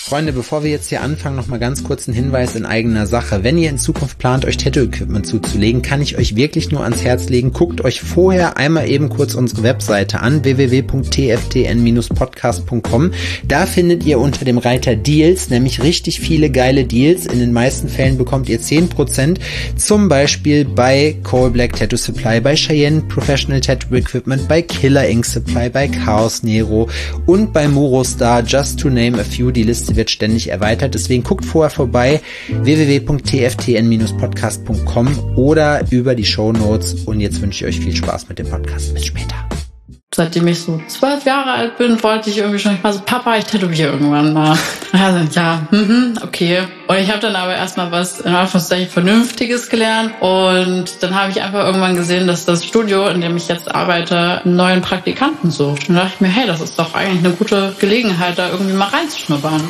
Freunde, bevor wir jetzt hier anfangen, noch mal ganz kurz ein Hinweis in eigener Sache. Wenn ihr in Zukunft plant, euch Tattoo-Equipment zuzulegen, kann ich euch wirklich nur ans Herz legen. Guckt euch vorher einmal eben kurz unsere Webseite an, www.tftn-podcast.com. Da findet ihr unter dem Reiter Deals nämlich richtig viele geile Deals. In den meisten Fällen bekommt ihr 10%, zum Beispiel bei Coal Black Tattoo Supply, bei Cheyenne Professional Tattoo Equipment, bei Killer Ink Supply, bei Chaos Nero und bei Murostar, just to name a few. Die Liste wird ständig erweitert, deswegen guckt vorher vorbei, www.tftn-podcast.com oder über die Shownotes, und jetzt wünsche ich euch viel Spaß mit dem Podcast. Bis später. Seitdem ich so 12 Jahre alt bin, wollte ich irgendwie schon, ich war so, Papa, ich tätowiere irgendwann mal. Also, ja, okay. Und ich habe dann aber erstmal was, in Anführungszeichen, Vernünftiges gelernt, und dann habe ich einfach irgendwann gesehen, dass das Studio, in dem ich jetzt arbeite, einen neuen Praktikanten sucht. Und da dachte ich mir, hey, das ist doch eigentlich eine gute Gelegenheit, da irgendwie mal reinzuschnuppern.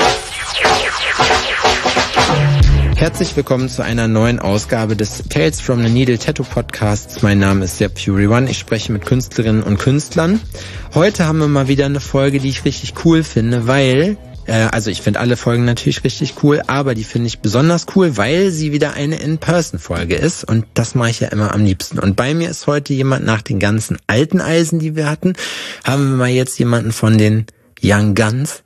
Herzlich willkommen zu einer neuen Ausgabe des Tales from the Needle Tattoo Podcasts. Mein Name ist Sepp Fury One. Ich spreche mit Künstlerinnen und Künstlern. Heute haben wir mal wieder eine Folge, die ich richtig cool finde, weil, also ich finde alle Folgen natürlich richtig cool, aber die finde ich besonders cool, weil sie wieder eine In-Person-Folge ist, und das mache ich ja immer am liebsten. Und bei mir ist heute jemand, nach den ganzen alten Eisen, die wir hatten, haben wir mal jetzt jemanden von den Young Guns.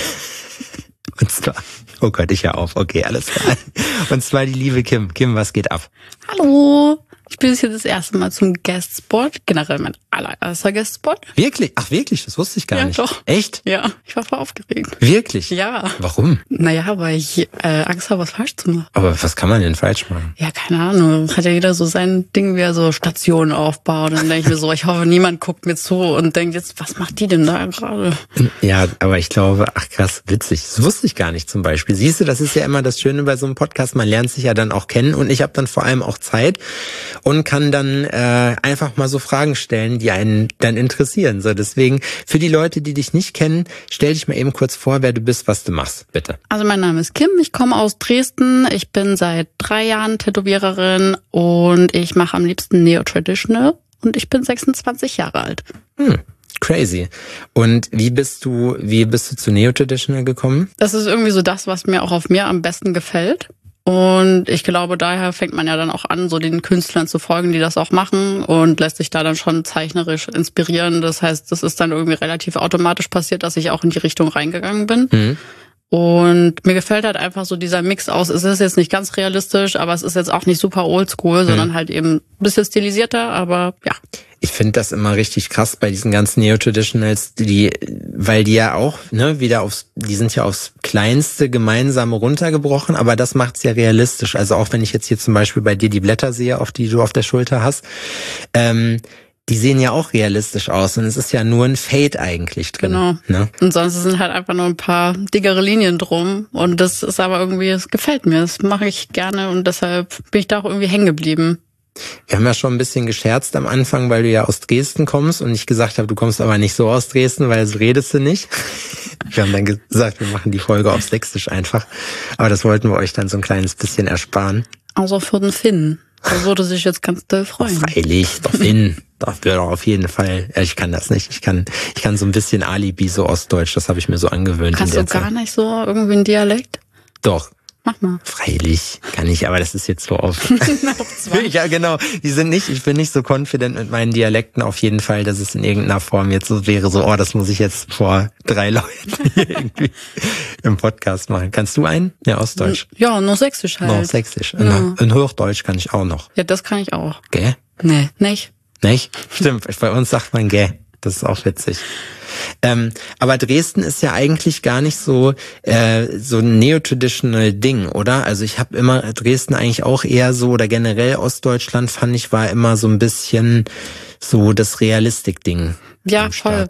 Und zwar, oh Gott, ich höre auf. Okay, alles klar. Und zwar die liebe Kim. Kim, was geht ab? Hallo. Ich bin jetzt hier das erste Mal zum Guest-Spot. Generell mein allererster Guest-Spot. Wirklich? Ach wirklich? Das wusste ich gar nicht. Ja, doch. Echt? Ja, ich war voll aufgeregt. Wirklich? Ja. Warum? Naja, weil ich Angst habe, was falsch zu machen. Aber was kann man denn falsch machen? Ja, keine Ahnung. Hat ja jeder so sein Ding, wie er so Stationen aufbaut. Und dann denke ich mir so, ich hoffe, niemand guckt mir zu und denkt jetzt, was macht die denn da gerade? Ja, aber ich glaube, ach krass, witzig. Das wusste ich gar nicht zum Beispiel. Siehst du, das ist ja immer das Schöne bei so einem Podcast. Man lernt sich ja dann auch kennen, und ich habe dann vor allem auch Zeit und kann dann einfach mal so Fragen stellen, die einen dann interessieren. So, deswegen, für die Leute, die dich nicht kennen, stell dich mal eben kurz vor, wer du bist, was du machst, bitte. Also mein Name ist Kim, ich komme aus Dresden, ich bin seit 3 Jahren Tätowiererin und ich mache am liebsten Neo-Traditional, und ich bin 26 Jahre alt. Crazy. Und wie bist du zu Neo-Traditional gekommen? Das ist irgendwie so das, was mir auch auf mir am besten gefällt. Und ich glaube, daher fängt man ja dann auch an, so den Künstlern zu folgen, die das auch machen, und lässt sich da dann schon zeichnerisch inspirieren. Das heißt, das ist dann irgendwie relativ automatisch passiert, dass ich auch in die Richtung reingegangen bin. Und mir gefällt halt einfach so dieser Mix aus. Es ist jetzt nicht ganz realistisch, aber es ist jetzt auch nicht super oldschool, sondern halt eben ein bisschen stilisierter, aber ja. Ich finde das immer richtig krass bei diesen ganzen Neo-Traditionals, weil die ja auch, die sind ja aufs kleinste Gemeinsame runtergebrochen, aber das macht's ja realistisch. Also auch wenn ich jetzt hier zum Beispiel bei dir die Blätter sehe, die du auf der Schulter hast, die sehen ja auch realistisch aus, und es ist ja nur ein Fade eigentlich drin. Genau. Ne? Und sonst sind halt einfach nur ein paar dickere Linien drum, und das ist aber irgendwie, es gefällt mir, das mache ich gerne, und deshalb bin ich da auch irgendwie hängen geblieben. Wir haben ja schon ein bisschen gescherzt am Anfang, weil du ja aus Dresden kommst, und ich gesagt habe, du kommst aber nicht so aus Dresden, weil so redest du nicht. Wir haben dann gesagt, wir machen die Folge auf Sächsisch einfach, aber das wollten wir euch dann so ein kleines bisschen ersparen. Also für den Finn. Da würde sich jetzt ganz doll freuen. Freilich, der Finn. Das wäre doch auf jeden Fall. Ja, ich kann das nicht. Ich kann so ein bisschen Alibi, so Ostdeutsch, das habe ich mir so angewöhnt. Kannst du gar nicht so irgendwie einen Dialekt? Doch. Mach mal. Freilich kann ich, aber das ist jetzt so auf. Ja, genau. Ich bin nicht so confident mit meinen Dialekten auf jeden Fall, dass es in irgendeiner Form jetzt so wäre, so, das muss ich jetzt vor 3 Leuten hier irgendwie im Podcast machen. Kannst du einen? Ja, Ostdeutsch. Ja, noch Sächsisch halt. Noch Sächsisch. Ja. In Hochdeutsch kann ich auch noch. Ja, das kann ich auch. Gell? Nee, nicht. Nicht? Stimmt. Bei uns sagt man gell. Das ist auch witzig. Aber Dresden ist ja eigentlich gar nicht so ein neo-traditional Ding, oder? Also ich habe immer Dresden eigentlich auch eher so, oder generell Ostdeutschland fand ich, war immer so ein bisschen so das Realistik-Ding. Ja, voll.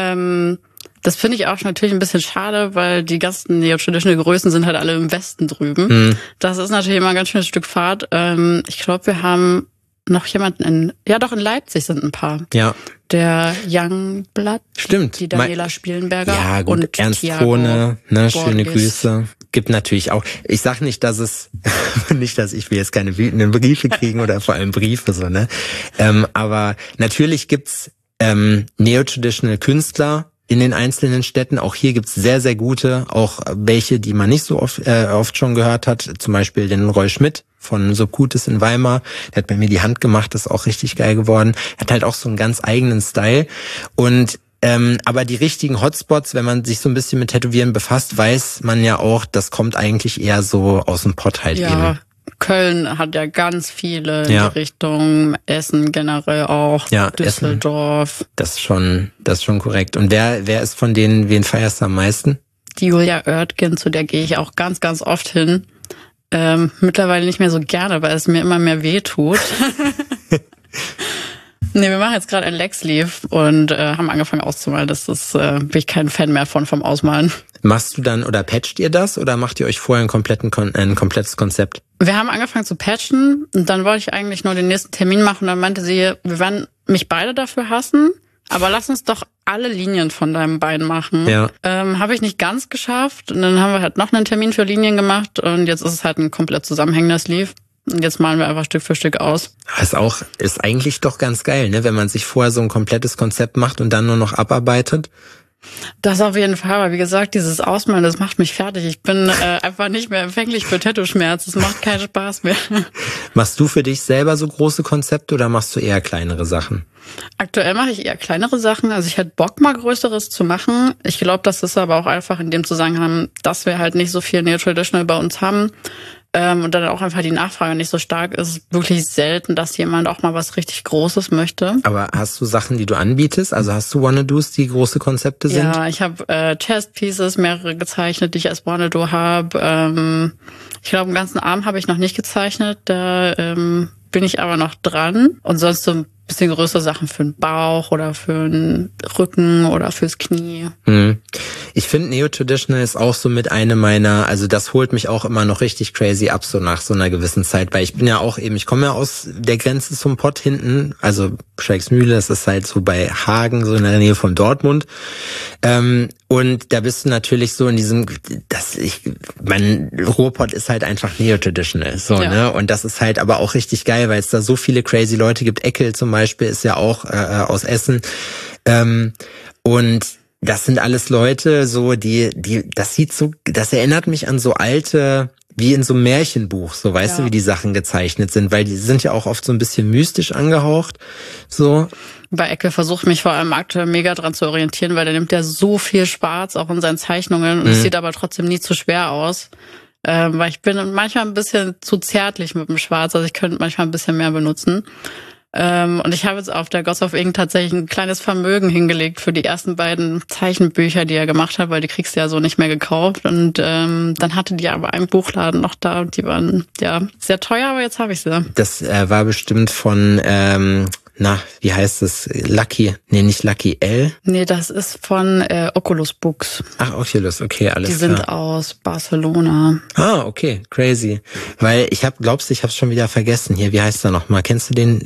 Das finde ich auch natürlich ein bisschen schade, weil die ganzen neo-traditional Größen sind halt alle im Westen drüben. Das ist natürlich immer ein ganz schönes Stück Fahrt. Ich glaube, wir haben noch jemanden in Leipzig sind ein paar. Ja. Der Youngblood. Stimmt. Die Daniela Spielenberger. Ja, gut. Und Ernst Thiago Krone, schöne Borges. Grüße. Gibt natürlich auch, ich sag nicht, dass ich will jetzt keine wütenden Briefe kriegen oder vor allem Briefe, so, ne? Aber natürlich gibt's Neo-Traditional Künstler, in den einzelnen Städten. Auch hier gibt's sehr, sehr gute, auch welche, die man nicht so oft schon gehört hat. Zum Beispiel den Roy Schmidt von Subcutis in Weimar. Der hat bei mir die Hand gemacht, das ist auch richtig geil geworden. Hat halt auch so einen ganz eigenen Style. Und aber die richtigen Hotspots, wenn man sich so ein bisschen mit Tätowieren befasst, weiß man ja auch, das kommt eigentlich eher so aus dem Pott halt eben. Köln hat ja ganz viele in die Richtung, Essen generell auch, Düsseldorf. Essen. Das ist schon korrekt. Und wer ist von denen, wen feierst du am meisten? Die Julia Oertgen, zu der gehe ich auch ganz, ganz oft hin. Mittlerweile nicht mehr so gerne, weil es mir immer mehr wehtut. Nee, wir machen jetzt gerade ein Leg-Sleeve und haben angefangen auszumalen. Bin ich kein Fan mehr vom Ausmalen. Machst du dann oder patcht ihr das oder macht ihr euch vorher ein komplettes Konzept? Wir haben angefangen zu patchen und dann wollte ich eigentlich nur den nächsten Termin machen. Und dann meinte sie, wir werden mich beide dafür hassen, aber lass uns doch alle Linien von deinem Bein machen. Ja. Habe ich nicht ganz geschafft und dann haben wir halt noch einen Termin für Linien gemacht und jetzt ist es halt ein komplett zusammenhängender Sleeve. Und jetzt malen wir einfach Stück für Stück aus. Ist eigentlich doch ganz geil, ne, wenn man sich vorher so ein komplettes Konzept macht und dann nur noch abarbeitet. Das auf jeden Fall, aber wie gesagt, dieses Ausmalen, das macht mich fertig. Ich bin einfach nicht mehr empfänglich für Tattoo-Schmerz. Es macht keinen Spaß mehr. Machst du für dich selber so große Konzepte oder machst du eher kleinere Sachen? Aktuell mache ich eher kleinere Sachen. Also ich hätte Bock, mal Größeres zu machen. Ich glaube, das ist aber auch einfach in dem Zusammenhang, dass wir halt nicht so viel Neo-Traditional bei uns haben. Und dann auch einfach die Nachfrage nicht so stark ist. Wirklich selten, dass jemand auch mal was richtig Großes möchte. Aber hast du Sachen, die du anbietest? Also hast du Wanna-Dos, die große Konzepte sind? Ja, ich habe Chest-Pieces, mehrere gezeichnet, die ich als Wanna-Do habe. Ich glaube, den ganzen Arm habe ich noch nicht gezeichnet. Da bin ich aber noch dran. Und sonst so ein bisschen größere Sachen für den Bauch oder für den Rücken oder fürs Knie. Ich finde Neo-Traditional ist auch so mit eine meiner, also das holt mich auch immer noch richtig crazy ab, so nach so einer gewissen Zeit, weil ich bin ja auch eben, ich komme ja aus der Grenze zum Pott hinten, also Schrecksmühle, das ist halt so bei Hagen, so in der Nähe von Dortmund. Und da bist du natürlich so in diesem, mein Ruhrpott ist halt einfach Neo-Traditional, so, ne? Und das ist halt aber auch richtig geil, weil es da so viele crazy Leute gibt. Eckel zum Beispiel ist ja auch aus Essen. Und das sind alles Leute, so, das erinnert mich an so alte, wie in so einem Märchenbuch, so, weißt du, wie die Sachen gezeichnet sind, weil die sind ja auch oft so ein bisschen mystisch angehaucht, so. Bei Eckel versuche ich mich vor allem aktuell mega dran zu orientieren, weil der nimmt ja so viel Schwarz, auch in seinen Zeichnungen, und es sieht aber trotzdem nie zu schwer aus. Weil ich bin manchmal ein bisschen zu zärtlich mit dem Schwarz, also ich könnte manchmal ein bisschen mehr benutzen. Und ich habe jetzt auf der Gods of Ink tatsächlich ein kleines Vermögen hingelegt für die ersten beiden Zeichenbücher, die er gemacht hat, weil die kriegst du ja so nicht mehr gekauft. Und dann hatte die aber einen Buchladen noch da und die waren ja sehr teuer, aber jetzt habe ich sie. Das war bestimmt von wie heißt es? Lucky? Nee, nicht Lucky L. Nee, das ist von Oculus Books. Ach, Oculus, okay, alles klar. Die sind aus Barcelona. Ah, okay, crazy. Weil ich hab's schon wieder vergessen hier. Wie heißt er nochmal? Kennst du den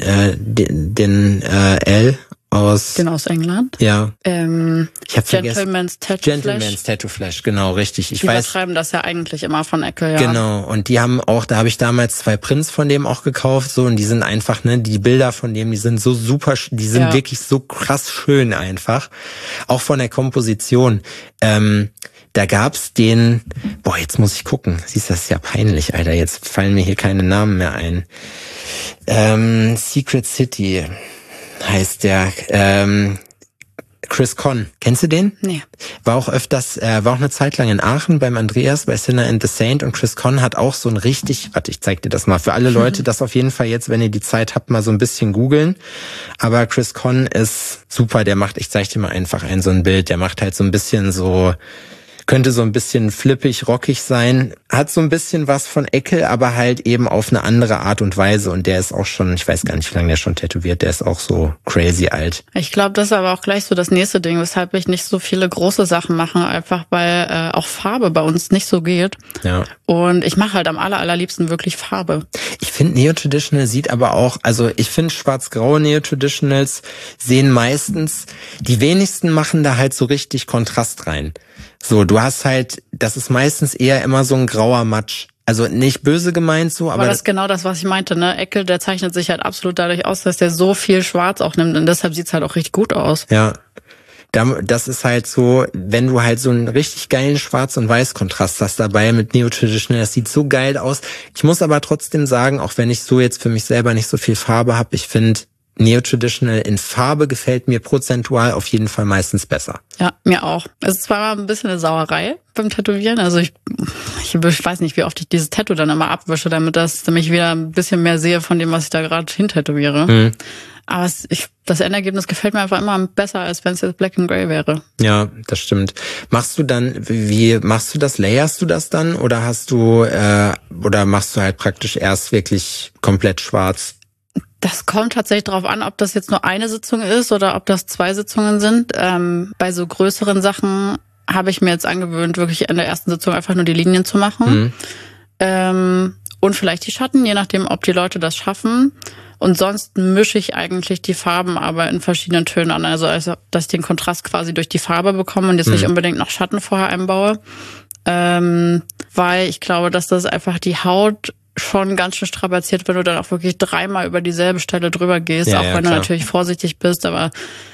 L? Den aus England? Ja. Ich habe vergessen. Gentleman's Tattoo Flash, genau, richtig. Die übertreiben das ja eigentlich immer von Eckel, ja. Genau, und die haben auch, da habe ich damals 2 Prints von dem auch gekauft, so, und die sind einfach, ne, die Bilder von dem, die sind so super, die sind wirklich so krass schön einfach. Auch von der Komposition. Da gab's jetzt muss ich gucken. Siehst du, das ist ja peinlich, Alter. Jetzt fallen mir hier keine Namen mehr ein. Secret City heißt der, Chris Conn. Kennst du den? Nee. War auch eine Zeit lang in Aachen beim Andreas bei Sinner and the Saint, und Chris Conn hat auch so ein ich zeig dir das mal. Für alle Leute, das auf jeden Fall jetzt, wenn ihr die Zeit habt, mal so ein bisschen googeln. Aber Chris Conn ist super, ich zeig dir mal einfach so ein Bild, der macht halt so ein bisschen so, könnte so ein bisschen flippig, rockig sein, hat so ein bisschen was von Eckel, aber halt eben auf eine andere Art und Weise, und der ist auch schon, ich weiß gar nicht, wie lange der schon tätowiert, der ist auch so crazy alt. Ich glaube, das ist aber auch gleich so das nächste Ding, weshalb ich nicht so viele große Sachen mache, einfach weil auch Farbe bei uns nicht so geht. Ja. Und ich mache halt am allerliebsten wirklich Farbe. Ich finde Neo-Traditional sieht aber auch, also ich finde schwarz-graue Neo-Traditionals sehen meistens, die wenigsten machen da halt so richtig Kontrast rein. So, du hast halt, das ist meistens eher immer so ein grauer Matsch. Also nicht böse gemeint so, aber das ist genau das, was ich meinte, ne? Eckel, der zeichnet sich halt absolut dadurch aus, dass der so viel Schwarz auch nimmt, und deshalb sieht's halt auch richtig gut aus. Ja. Das ist halt so, wenn du halt so einen richtig geilen Schwarz- und Weiß-Kontrast hast dabei mit Neo-Traditional, das sieht so geil aus. Ich muss aber trotzdem sagen, auch wenn ich so jetzt für mich selber nicht so viel Farbe habe, ich finde Neo-Traditional in Farbe gefällt mir prozentual auf jeden Fall meistens besser. Ja, mir auch. Es ist zwar ein bisschen eine Sauerei beim Tätowieren, also ich weiß nicht, wie oft ich dieses Tattoo dann immer abwische, damit ich wieder ein bisschen mehr sehe von dem, was ich da gerade hintätowiere. Mhm. Aber das Endergebnis gefällt mir einfach immer besser, als wenn es jetzt Black and Grey wäre. Ja, das stimmt. Wie machst du das? Layerst du das dann oder oder machst du halt praktisch erst wirklich komplett schwarz? Das kommt tatsächlich darauf an, ob das jetzt nur eine Sitzung ist oder ob das 2 Sitzungen sind. Bei so größeren Sachen habe ich mir jetzt angewöhnt, wirklich in der ersten Sitzung einfach nur die Linien zu machen. Und vielleicht die Schatten, je nachdem, ob die Leute das schaffen. Und sonst mische ich eigentlich die Farben aber in verschiedenen Tönen an. Also dass ich den Kontrast quasi durch die Farbe bekomme und jetzt nicht unbedingt noch Schatten vorher einbaue. Weil ich glaube, dass das einfach die Haut schon ganz schön strapaziert, wenn du dann auch wirklich 3-mal über dieselbe Stelle drüber gehst, auch wenn du natürlich vorsichtig bist, aber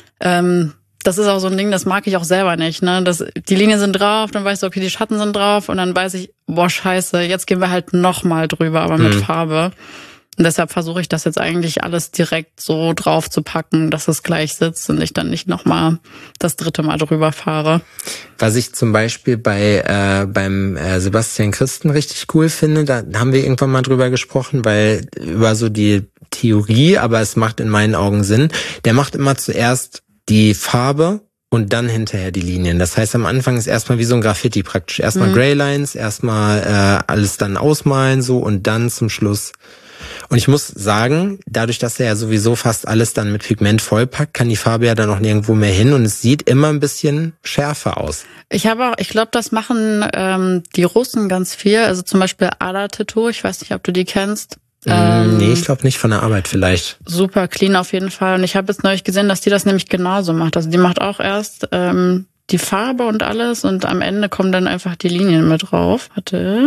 das ist auch so ein Ding, das mag ich auch selber nicht, ne? Die Linien sind drauf, dann weißt du, okay, die Schatten sind drauf und dann weiß ich, boah, scheiße, jetzt gehen wir halt nochmal drüber, aber mit Farbe. Und deshalb versuche ich das jetzt eigentlich alles direkt so drauf zu packen, dass es gleich sitzt und ich dann nicht nochmal das 3. Mal drüber fahre. Was ich zum Beispiel beim Sebastian Christen richtig cool finde, da haben wir irgendwann mal drüber gesprochen, weil über so die Theorie, aber es macht in meinen Augen Sinn, der macht immer zuerst die Farbe und dann hinterher die Linien. Das heißt, am Anfang ist erstmal wie so ein Graffiti praktisch. Erstmal Greylines, erstmal alles dann ausmalen so und dann zum Schluss. Und ich muss sagen, dadurch, dass er ja sowieso fast alles dann mit Pigment vollpackt, kann die Farbe ja dann auch nirgendwo mehr hin und es sieht immer ein bisschen schärfer aus. Ich glaube, das machen die Russen ganz viel. Also zum Beispiel Ada Tattoo, ich weiß nicht, ob du die kennst. Nee, ich glaube nicht, von der Arbeit vielleicht. Super clean auf jeden Fall. Und ich habe jetzt neulich gesehen, dass die das nämlich genauso macht. Also die macht auch erst die Farbe und alles und am Ende kommen dann einfach die Linien mit drauf. Warte.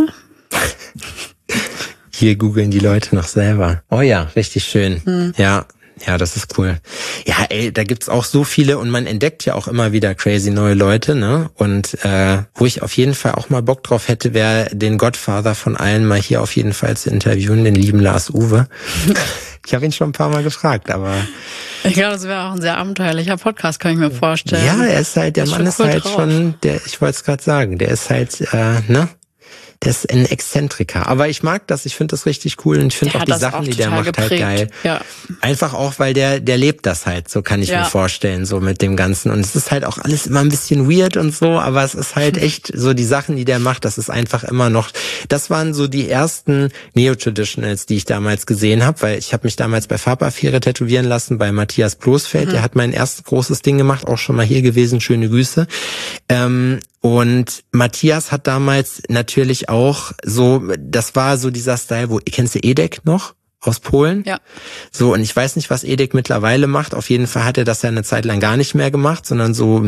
Hier googeln die Leute noch selber. Oh ja, richtig schön. Ja, das ist cool. Ja, ey, da gibt's auch so viele und man entdeckt ja auch immer wieder crazy neue Leute, ne? Und wo ich auf jeden Fall auch mal Bock drauf hätte, wäre den Godfather von allen mal hier auf jeden Fall zu interviewen, den lieben Lars Uwe. Ich habe ihn schon ein paar Mal gefragt, aber ich glaube, das wäre auch ein sehr abenteuerlicher Podcast, kann ich mir vorstellen. Ja, er ist halt, der Mann ist halt schon, ich wollte es gerade sagen, der ist halt, der ist ein Exzentriker. Aber ich mag das, ich finde das richtig cool und ich finde auch die Sachen, die der macht, halt geil. Ja. Einfach auch, weil der lebt das halt, so kann ich mir vorstellen, so mit dem Ganzen. Und es ist halt auch alles immer ein bisschen weird und so, aber es ist halt echt so die Sachen, die der macht, das ist einfach immer noch, das waren so die ersten Neo-Traditionals, die ich damals gesehen habe, weil ich habe mich damals bei Farbaffäre tätowieren lassen, bei Matthias Bloßfeld, der hat mein erstes großes Ding gemacht, auch schon mal hier gewesen, schöne Grüße. Und Matthias hat damals natürlich auch so, das war so dieser Style, kennst du Edek noch? Aus Polen? Ja. So, und ich weiß nicht, was Edek mittlerweile macht. Auf jeden Fall hat er das ja eine Zeit lang gar nicht mehr gemacht, sondern so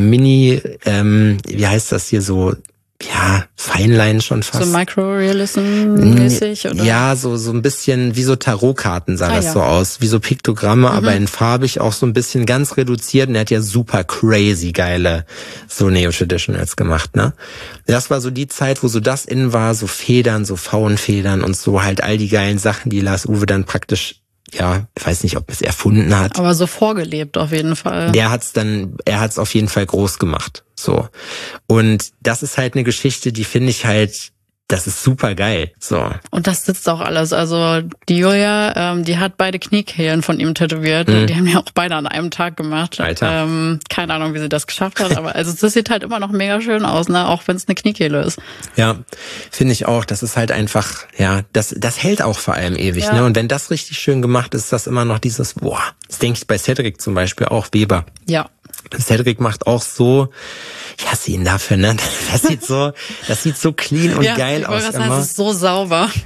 wie heißt das hier so, ja, Feinlein schon fast. So Microrealism-mäßig, oder? Ja, so ein bisschen wie so Tarotkarten sah das so aus, wie so Piktogramme, aber in farbig auch so ein bisschen ganz reduziert und er hat ja super crazy geile so Neo-Traditionals gemacht, ne? Das war so die Zeit, wo so das in war, so Federn, so Faunfedern und so halt all die geilen Sachen, die Lars Uwe dann praktisch, ja, ich weiß nicht, ob es erfunden hat. Aber so vorgelebt auf jeden Fall. Er hat's auf jeden Fall groß gemacht. So. Und das ist halt eine Geschichte, die finde ich halt, das ist super geil. So. Und das sitzt auch alles. Also die Julia, die hat beide Kniekehlen von ihm tätowiert. Die haben ja auch beide an einem Tag gemacht. Alter. Keine Ahnung, wie sie das geschafft hat, aber also das sieht halt immer noch mega schön aus, ne? Auch wenn es eine Kniekehle ist. Ja, finde ich auch. Das ist halt einfach, ja, das hält auch vor allem ewig, ne? Und wenn das richtig schön gemacht ist, das immer noch dieses, boah, das denke ich bei Cedric zum Beispiel auch, Weber. Ja. Cedric macht auch so, ich hasse ihn dafür, ne? Das sieht so clean und geil aus immer. Das ist so sauber.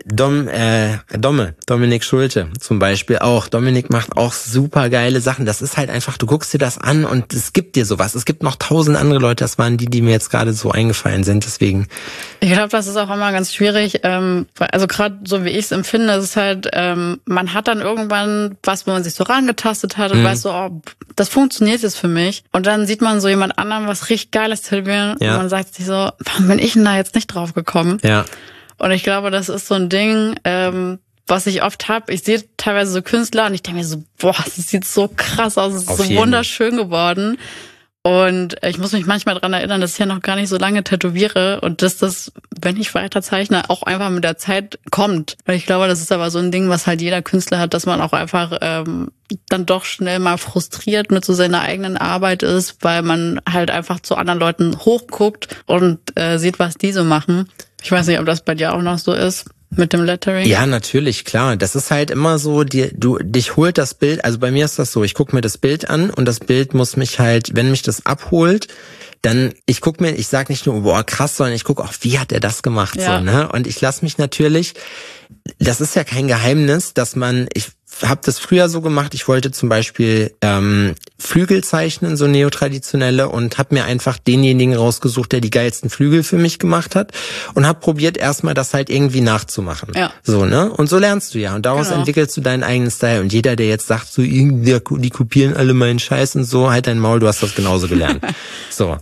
Dominik Schulte zum Beispiel auch. Dominik macht auch super geile Sachen. Das ist halt einfach, du guckst dir das an und es gibt dir sowas. Es gibt noch 1000 andere Leute, das waren die mir jetzt gerade so eingefallen sind, deswegen. Ich glaube, das ist auch immer ganz schwierig, also gerade so wie ich es empfinde, es ist halt, man hat dann irgendwann was, wo man sich so rangetastet hat und weiß so, oh, das funktioniert jetzt für mich. Und dann sieht man so jemand anderem was richtig Geiles tätowieren und man sagt sich so, warum bin ich denn da jetzt nicht drauf gekommen? Ja. Und ich glaube, das ist so ein Ding, was ich oft habe. Ich sehe teilweise so Künstler und ich denke mir so, boah, das sieht so krass aus, es ist so wunderschön geworden. Und ich muss mich manchmal daran erinnern, dass ich ja noch gar nicht so lange tätowiere und dass das, wenn ich weiter zeichne, auch einfach mit der Zeit kommt. Weil ich glaube, das ist aber so ein Ding, was halt jeder Künstler hat, dass man auch einfach dann doch schnell mal frustriert mit so seiner eigenen Arbeit ist, weil man halt einfach zu anderen Leuten hochguckt und sieht, was die so machen. Ich weiß nicht, ob das bei dir auch noch so ist. Mit dem Lettering? Ja, natürlich, klar. Das ist halt immer so, dich holt das Bild, also bei mir ist das so, ich gucke mir das Bild an und das Bild muss mich halt, wenn mich das abholt, dann, ich sag nicht nur, boah, krass, sondern ich gucke auch, wie hat er das gemacht, so, ne? Und ich lasse mich natürlich, das ist ja kein Geheimnis, dass ich habe das früher so gemacht, ich wollte zum Beispiel Flügel zeichnen, so neotraditionelle, und habe mir einfach denjenigen rausgesucht, der die geilsten Flügel für mich gemacht hat und habe probiert erstmal das halt irgendwie nachzumachen. Ja. So, ne? Und so lernst du ja und daraus entwickelst du deinen eigenen Style und jeder, der jetzt sagt, so die kopieren alle meinen Scheiß und so, halt dein Maul, du hast das genauso gelernt. So.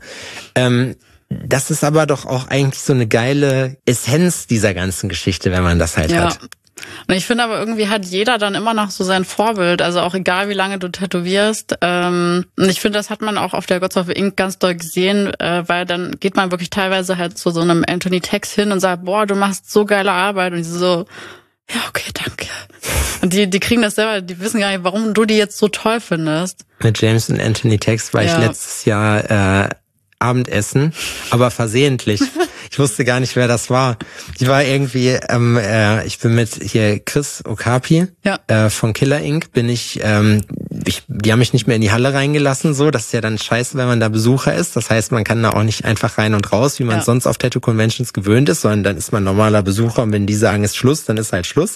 Das ist aber doch auch eigentlich so eine geile Essenz dieser ganzen Geschichte, wenn man das halt hat. Und ich finde aber irgendwie hat jeder dann immer noch so sein Vorbild, also auch egal wie lange du tätowierst. Und ich finde, das hat man auch auf der Gods of Ink ganz doll gesehen, weil dann geht man wirklich teilweise halt zu so einem Anthony Tex hin und sagt, boah, du machst so geile Arbeit. Und die so, ja, okay, danke. Und die kriegen das selber, die wissen gar nicht, warum du die jetzt so toll findest. Mit James und Anthony Tex war ich letztes Jahr Abendessen, aber versehentlich. Ich wusste gar nicht, wer das war. Ich war irgendwie, ich bin mit hier Chris Okapi von Killer Inc. Die haben mich nicht mehr in die Halle reingelassen, so. Das ist ja dann scheiße, wenn man da Besucher ist. Das heißt, man kann da auch nicht einfach rein und raus, wie man es sonst auf Tattoo-Conventions gewöhnt ist, sondern dann ist man normaler Besucher und wenn die sagen, ist Schluss, dann ist halt Schluss.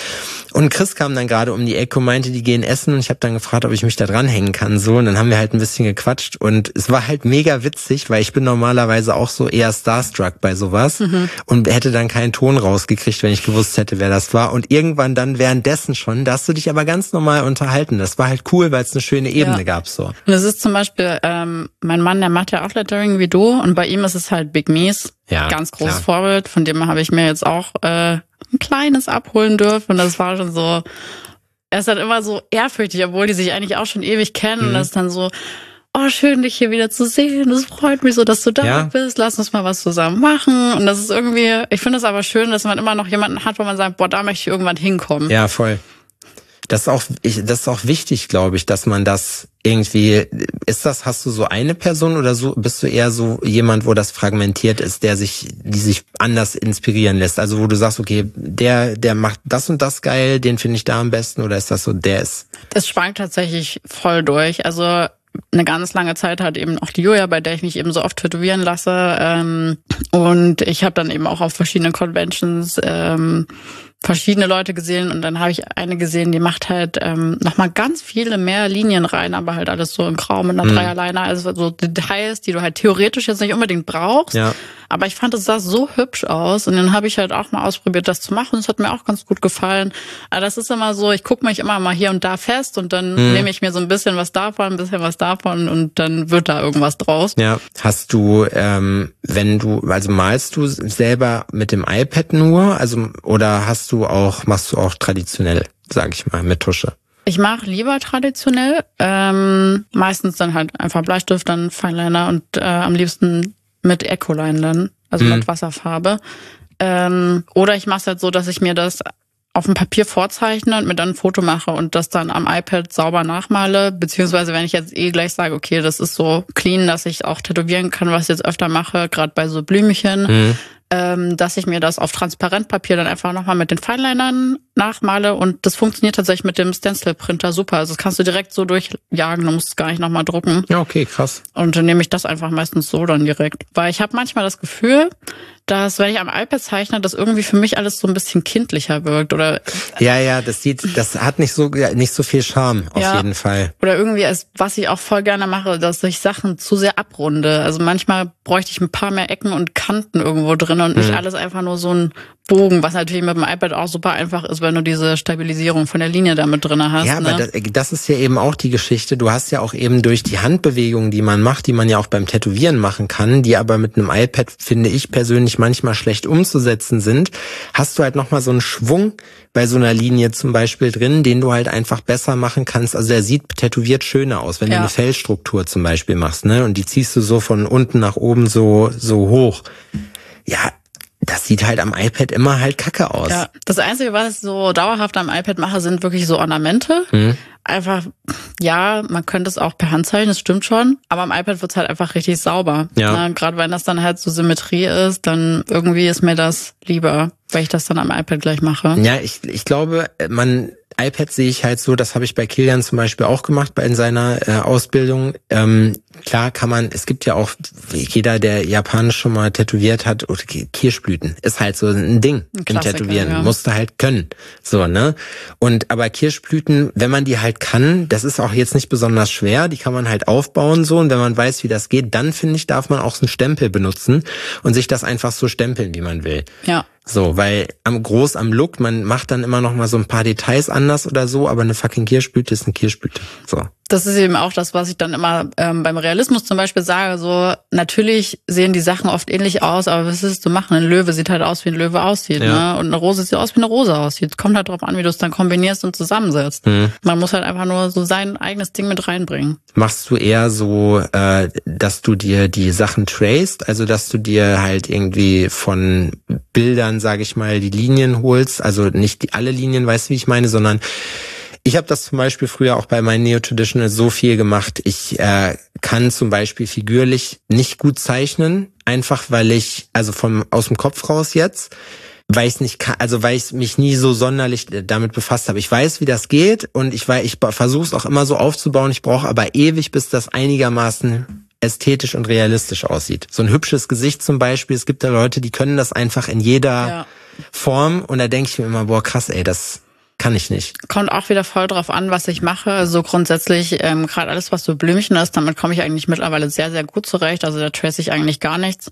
Und Chris kam dann gerade um die Ecke und meinte, die gehen essen und ich habe dann gefragt, ob ich mich da dranhängen kann, so, und dann haben wir halt ein bisschen gequatscht und es war halt mega witzig, weil ich bin normalerweise auch so eher starstruck bei sowas und hätte dann keinen Ton rausgekriegt, wenn ich gewusst hätte, wer das war, und irgendwann dann währenddessen schon, da hast du dich aber ganz normal unterhalten. Das war halt cool, weil es eine schöne Ebene gab, so. Und das ist zum Beispiel, mein Mann, der macht ja auch Lettering wie du und bei ihm ist es halt Big Mies, ganz großes Vorbild, von dem habe ich mir jetzt auch ein kleines abholen dürfen und das war schon so, er ist dann immer so ehrfürchtig, obwohl die sich eigentlich auch schon ewig kennen und das ist dann so, oh, schön, dich hier wieder zu sehen, das freut mich so, dass du da bist, lass uns mal was zusammen machen, und das ist irgendwie, ich finde es aber schön, dass man immer noch jemanden hat, wo man sagt, boah, da möchte ich irgendwann hinkommen. Ja, voll. Das ist auch wichtig, glaube ich, dass man das irgendwie, hast du so eine Person oder so, bist du eher so jemand, wo das fragmentiert ist, die sich anders inspirieren lässt? Also wo du sagst, okay, der macht das und das geil, den finde ich da am besten, oder ist das so, Das schwankt tatsächlich voll durch. Also eine ganz lange Zeit hat eben auch die Julia, bei der ich mich eben so oft tätowieren lasse. Und ich habe dann eben auch auf verschiedenen Conventions verschiedene Leute gesehen und dann habe ich eine gesehen, die macht halt nochmal ganz viele mehr Linien rein, aber halt alles so in Grau mit einer Dreierleine, also so Details, die du halt theoretisch jetzt nicht unbedingt brauchst. Ja. Aber ich fand, es sah so hübsch aus und dann habe ich halt auch mal ausprobiert, das zu machen. Das hat mir auch ganz gut gefallen. Aber das ist immer so, ich gucke mich immer mal hier und da fest und dann nehme ich mir so ein bisschen was davon und dann wird da irgendwas draus. Ja. Hast du, malst du selber mit dem iPad nur, also, oder machst du auch traditionell, sag ich mal, mit Tusche? Ich mache lieber traditionell, meistens dann halt einfach Bleistift, dann Fineliner und am liebsten mit Ecoline dann, also mit Wasserfarbe. Oder ich mache es halt so, dass ich mir das auf dem Papier vorzeichne und mir dann ein Foto mache und das dann am iPad sauber nachmale, beziehungsweise wenn ich jetzt gleich sage, okay, das ist so clean, dass ich auch tätowieren kann, was ich jetzt öfter mache, gerade bei so Blümchen, dass ich mir das auf Transparentpapier dann einfach nochmal mit den Finelinern nachmale und das funktioniert tatsächlich mit dem Stencil-Printer super. Also das kannst du direkt so durchjagen, du musst es gar nicht nochmal drucken. Ja, okay, krass. Und dann nehme ich das einfach meistens so dann direkt. Weil ich habe manchmal das Gefühl, dass, wenn ich am iPad zeichne, das irgendwie für mich alles so ein bisschen kindlicher wirkt, oder? Ja, das hat nicht so viel Charme, auf jeden Fall. Oder irgendwie, was ich auch voll gerne mache, dass ich Sachen zu sehr abrunde. Also manchmal bräuchte ich ein paar mehr Ecken und Kanten irgendwo drin und nicht alles einfach nur so ein Bogen, was natürlich mit dem iPad auch super einfach ist, wenn du diese Stabilisierung von der Linie da mit drin hast. Ja, aber das ist ja eben auch die Geschichte. Du hast ja auch eben durch die Handbewegungen, die man macht, die man ja auch beim Tätowieren machen kann, die aber mit einem iPad, finde ich persönlich, manchmal schlecht umzusetzen sind, hast du halt nochmal so einen Schwung bei so einer Linie zum Beispiel drin, den du halt einfach besser machen kannst. Also der sieht tätowiert schöner aus, wenn du eine Fellstruktur zum Beispiel machst, ne? Und die ziehst du so von unten nach oben so hoch. Ja, das sieht halt am iPad immer halt kacke aus. Ja, das Einzige, was ich so dauerhaft am iPad mache, sind wirklich so Ornamente. Einfach, ja, man könnte es auch per Hand zeichnen, das stimmt schon. Aber am iPad wird's halt einfach richtig sauber. Ja. Gerade wenn das dann halt so Symmetrie ist, dann irgendwie ist mir das lieber, weil ich das dann am iPad gleich mache. Ja, ich glaube, iPad sehe ich halt so, das habe ich bei Kilian zum Beispiel auch gemacht in seiner Ausbildung. Klar es gibt ja auch, jeder, der Japanisch schon mal tätowiert hat, oder Kirschblüten, ist halt so ein Ding im Tätowieren, musst du halt können. So, ne? Aber Kirschblüten, wenn man die halt kann, das ist auch jetzt nicht besonders schwer, die kann man halt aufbauen so, und wenn man weiß, wie das geht, dann finde ich, darf man auch so einen Stempel benutzen und sich das einfach so stempeln, wie man will. Ja. So, weil am Look, man macht dann immer noch mal so ein paar Details anders oder so, aber eine fucking Kirschblüte ist eine Kirschblüte. So. Das ist eben auch das, was ich dann immer beim Realismus zum Beispiel sage, so, natürlich sehen die Sachen oft ähnlich aus, aber was ist zu machen? Ein Löwe sieht halt aus, wie ein Löwe aussieht, ne? Und eine Rose sieht aus, wie eine Rose aussieht. Kommt halt drauf an, wie du es dann kombinierst und zusammensetzt. Man muss halt einfach nur so sein eigenes Ding mit reinbringen. Machst du eher so, dass du dir die Sachen traced, also dass du dir halt irgendwie von Bildern, sage ich mal, die Linien holst, also nicht alle Linien, weißt du, wie ich meine, sondern ich habe das zum Beispiel früher auch bei meinen Neo-Traditional so viel gemacht. Ich kann zum Beispiel figürlich nicht gut zeichnen, einfach weil ich, also aus dem Kopf raus jetzt, weil ich nicht kann, also weil ich mich nie so sonderlich damit befasst habe. Ich weiß, wie das geht, und ich versuche es auch immer so aufzubauen. Ich brauche aber ewig, bis das einigermaßen ästhetisch und realistisch aussieht. So ein hübsches Gesicht zum Beispiel, es gibt da Leute, die können das einfach in jeder Form, und da denke ich mir immer, boah, krass, ey, das kann ich nicht. Kommt auch wieder voll drauf an, was ich mache. Also grundsätzlich, gerade alles, was so Blümchen ist, damit komme ich eigentlich mittlerweile sehr, sehr gut zurecht. Also da trace ich eigentlich gar nichts.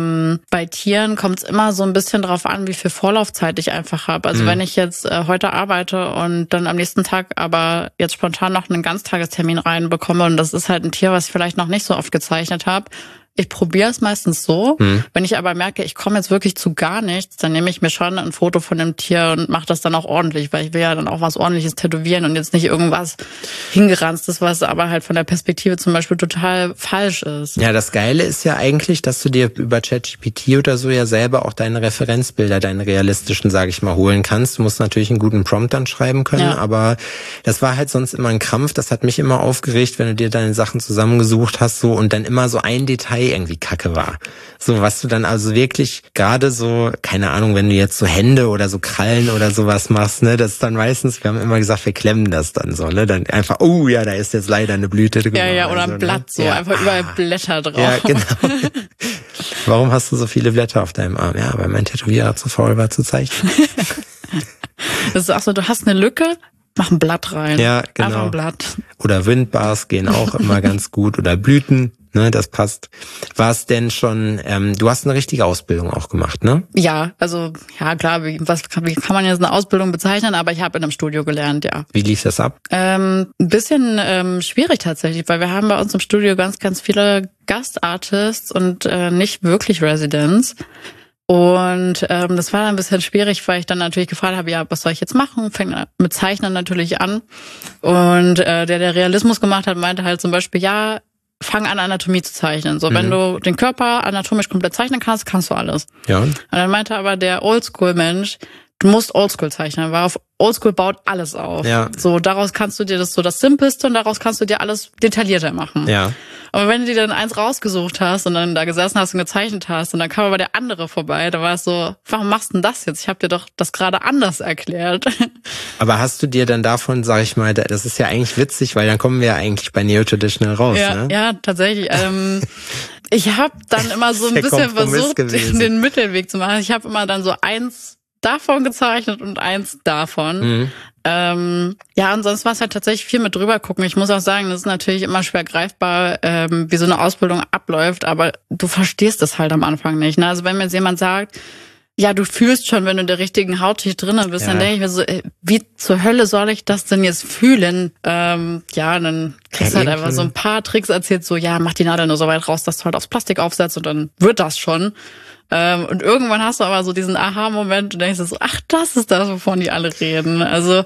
Bei Tieren kommt es immer so ein bisschen drauf an, wie viel Vorlaufzeit ich einfach habe. Also wenn ich jetzt heute arbeite und dann am nächsten Tag aber jetzt spontan noch einen Ganztagestermin reinbekomme, und das ist halt ein Tier, was ich vielleicht noch nicht so oft gezeichnet habe, ich probiere es meistens so. Wenn ich aber merke, ich komme jetzt wirklich zu gar nichts, dann nehme ich mir schon ein Foto von dem Tier und mache das dann auch ordentlich, weil ich will ja dann auch was Ordentliches tätowieren und jetzt nicht irgendwas hingeranztes, was aber halt von der Perspektive zum Beispiel total falsch ist. Ja, das Geile ist ja eigentlich, dass du dir über ChatGPT oder so ja selber auch deine Referenzbilder, deine realistischen, sage ich mal, holen kannst. Du musst natürlich einen guten Prompt dann schreiben können, aber das war halt sonst immer ein Krampf. Das hat mich immer aufgeregt, wenn du dir deine Sachen zusammengesucht hast so und dann immer so ein Detail irgendwie kacke war. So, was du dann also wirklich gerade so, keine Ahnung, wenn du jetzt so Hände oder so Krallen oder sowas machst, ne, das ist dann meistens, wir haben immer gesagt, wir klemmen das dann so, ne, dann einfach, oh ja, da ist jetzt leider eine Blüte drin. Ja, oder ein Blatt, so, einfach überall Blätter drauf. Ja, genau. Warum hast du so viele Blätter auf deinem Arm? Ja, weil mein Tätowierer zu faul war zu zeichnen. Das ist auch so, du hast eine Lücke, mach ein Blatt rein. Ja, genau. Einfach ein Blatt. Oder Windbars gehen auch immer ganz gut, oder Blüten. Ne, das passt. War es denn schon, du hast eine richtige Ausbildung auch gemacht, ne? Ja, also, ja klar, wie kann man jetzt eine Ausbildung bezeichnen, aber ich habe in einem Studio gelernt, ja. Wie lief das ab? Ein bisschen schwierig tatsächlich, weil wir haben bei uns im Studio ganz, ganz viele Gastartists und nicht wirklich Residents. Und das war ein bisschen schwierig, weil ich dann natürlich gefragt habe, ja, was soll ich jetzt machen? Fängt mit Zeichnen natürlich an. Und der Realismus gemacht hat, meinte halt zum Beispiel, ja, fang an, Anatomie zu zeichnen. So, wenn du den Körper anatomisch komplett zeichnen kannst, kannst du alles. Ja. Und dann meinte aber der Oldschool-Mensch, du musst Oldschool zeichnen, weil auf Oldschool baut alles auf. Ja. So, daraus kannst du dir das Simpelste und daraus kannst du dir alles detaillierter machen. Ja. Aber wenn du dir dann eins rausgesucht hast und dann da gesessen hast und gezeichnet hast und dann kam aber der andere vorbei, da war es so, warum machst du denn das jetzt? Ich habe dir doch das gerade anders erklärt. Aber hast du dir dann davon, sag ich mal, das ist ja eigentlich witzig, weil dann kommen wir ja eigentlich bei Neo-Traditional raus, ne? Ja, tatsächlich. Ich habe dann immer so ein bisschen versucht, den Mittelweg zu machen. Ich habe immer dann so eins davon gezeichnet und eins davon. Ja, und sonst war es halt tatsächlich viel mit drüber gucken. Ich muss auch sagen, das ist natürlich immer schwer greifbar, wie so eine Ausbildung abläuft, aber du verstehst das halt am Anfang nicht. Ne? Also wenn mir jetzt jemand sagt, ja, du fühlst schon, wenn du in der richtigen Hautschicht drinnen bist, dann denke ich mir so, wie zur Hölle soll ich das denn jetzt fühlen? Ja, und dann kriegst du halt einfach so ein paar Tricks erzählt, so, ja, mach die Nadel nur so weit raus, dass du halt aufs Plastik aufsetzt und dann wird das schon. Und irgendwann hast du aber so diesen Aha-Moment und denkst so, ach, das ist das, wovon die alle reden. Also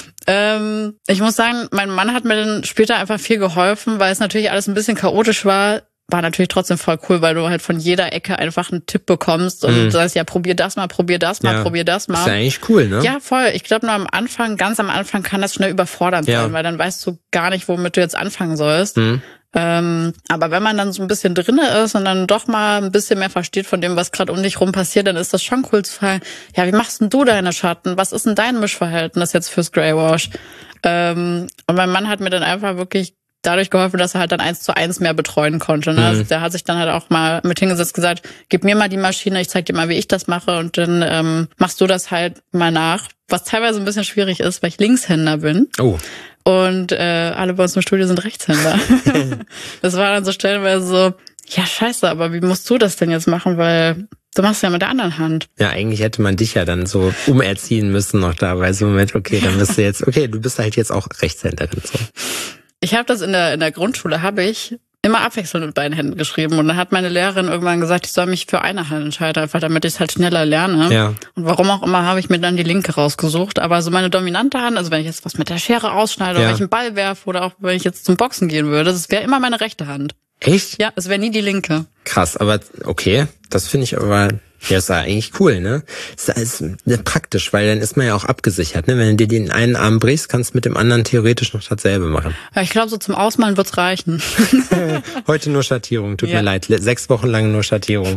ich muss sagen, mein Mann hat mir dann später einfach viel geholfen, weil es natürlich alles ein bisschen chaotisch war. War natürlich trotzdem voll cool, weil du halt von jeder Ecke einfach einen Tipp bekommst und du sagst, ja, probier das mal, probier das mal, probier das mal. Ist ja eigentlich cool, ne? Ja, voll. Ich glaube, nur ganz am Anfang kann das schnell überfordernd sein, weil dann weißt du gar nicht, womit du jetzt anfangen sollst. Aber wenn man dann so ein bisschen drinne ist und dann doch mal ein bisschen mehr versteht von dem, was gerade um dich rum passiert, dann ist das schon cool zu fragen, ja, wie machst denn du deine Schatten? Was ist denn dein Mischverhältnis jetzt fürs Greywash? Und mein Mann hat mir dann einfach wirklich dadurch geholfen, dass er halt dann 1:1 mehr betreuen konnte. Ne? Also der hat sich dann halt auch mal mit hingesetzt gesagt, gib mir mal die Maschine, ich zeig dir mal, wie ich das mache und dann machst du das halt mal nach. Was teilweise ein bisschen schwierig ist, weil ich Linkshänder bin. Oh. Und alle bei uns im Studio sind Rechtshänder. Das war dann so stellenweise so, ja scheiße, aber wie musst du das denn jetzt machen, weil du machst ja mit der anderen Hand. Ja, eigentlich hätte man dich ja dann so umerziehen müssen noch da, weil so Moment, okay, dann bist du jetzt, okay, du bist halt jetzt auch Rechtshänderin. So. Ich habe das in der Grundschule, habe ich immer abwechselnd mit beiden Händen geschrieben. Und dann hat meine Lehrerin irgendwann gesagt, ich soll mich für eine Hand entscheiden, einfach damit ich es halt schneller lerne. Ja. Und warum auch immer habe ich mir dann die linke rausgesucht. Aber so meine dominante Hand, also wenn ich jetzt was mit der Schere ausschneide oder wenn ich einen Ball werfe oder auch wenn ich jetzt zum Boxen gehen würde, das wäre immer meine rechte Hand. Echt? Ja, es wäre nie die linke. Krass, aber okay, das finde ich aber, ja, ist ja eigentlich cool, ne? Ist praktisch, weil dann ist man ja auch abgesichert, ne? Wenn du dir den einen Arm brichst, kannst du mit dem anderen theoretisch noch dasselbe machen. Ja, ich glaube, so zum Ausmalen wird's reichen. Heute nur Schattierung, tut mir leid. 6 Wochen lang nur Schattierung.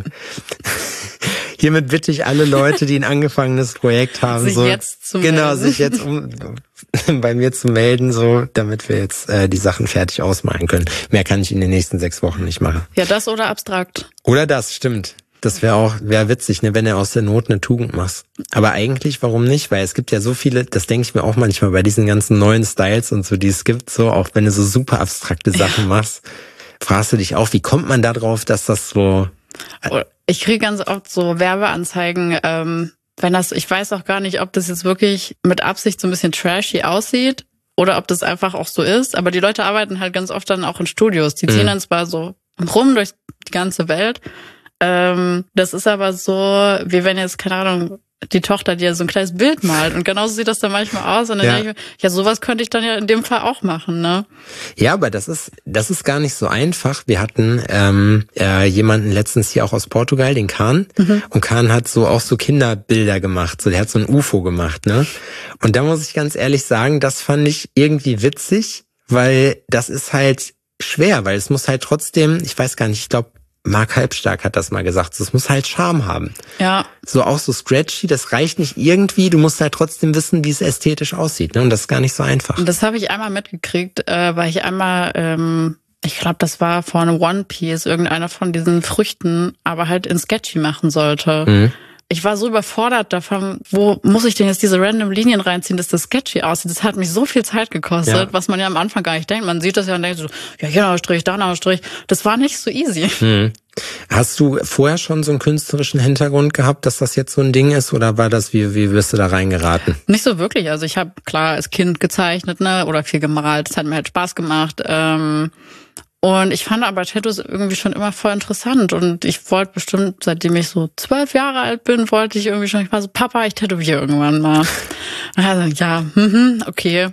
Hiermit bitte ich alle Leute, die ein angefangenes Projekt haben, sich jetzt bei mir zu melden, so, damit wir jetzt die Sachen fertig ausmalen können. Mehr kann ich in den nächsten 6 Wochen nicht machen. Ja, das oder abstrakt. Oder das, stimmt. Das wäre witzig, ne, wenn du aus der Not eine Tugend machst. Aber eigentlich, warum nicht? Weil es gibt ja so viele, das denke ich mir auch manchmal bei diesen ganzen neuen Styles und so, die es gibt, so, auch wenn du so super abstrakte Sachen machst, fragst du dich auch, wie kommt man da drauf, dass das so... Ich kriege ganz oft so Werbeanzeigen, ich weiß auch gar nicht, ob das jetzt wirklich mit Absicht so ein bisschen trashy aussieht oder ob das einfach auch so ist, aber die Leute arbeiten halt ganz oft dann auch in Studios. Die ziehen dann zwar so rum durch die ganze Welt, das ist aber so, wie wenn jetzt, keine Ahnung, die Tochter dir so ein kleines Bild malt. Und genauso sieht das dann manchmal aus. Und dann denke ich mir, ja, sowas könnte ich dann ja in dem Fall auch machen, ne? Ja, aber das ist gar nicht so einfach. Wir hatten jemanden letztens hier auch aus Portugal, den Kahn. Und Kahn hat auch so Kinderbilder gemacht. So, der hat so ein UFO gemacht, ne? Und da muss ich ganz ehrlich sagen, das fand ich irgendwie witzig, weil das ist halt schwer, weil es muss halt trotzdem, ich weiß gar nicht, ich glaube, Mark Halbstark hat das mal gesagt, es muss halt Charme haben. Ja. So auch so scratchy, das reicht nicht irgendwie, du musst halt trotzdem wissen, wie es ästhetisch aussieht, ne? Und das ist gar nicht so einfach. Das habe ich einmal mitgekriegt, weil ich einmal, ich glaube, das war von One Piece, irgendeiner von diesen Früchten, aber halt in Sketchy machen sollte. Ich war so überfordert davon, wo muss ich denn jetzt diese random Linien reinziehen, dass das sketchy aussieht. Das hat mich so viel Zeit gekostet, was man ja am Anfang gar nicht denkt. Man sieht das ja und denkt so, ja, hier noch ein Strich, da noch ein Strich. Das war nicht so easy. Hast du vorher schon so einen künstlerischen Hintergrund gehabt, dass das jetzt so ein Ding ist? Oder war das, wie wirst du da reingeraten? Nicht so wirklich. Also ich habe klar als Kind gezeichnet, ne, oder viel gemalt. Das hat mir halt Spaß gemacht. Und ich fand aber Tattoos irgendwie schon immer voll interessant. Und ich wollte bestimmt, seitdem ich so 12 Jahre alt bin, ich war so, Papa, ich tätowiere irgendwann mal. Und er so, ja, okay.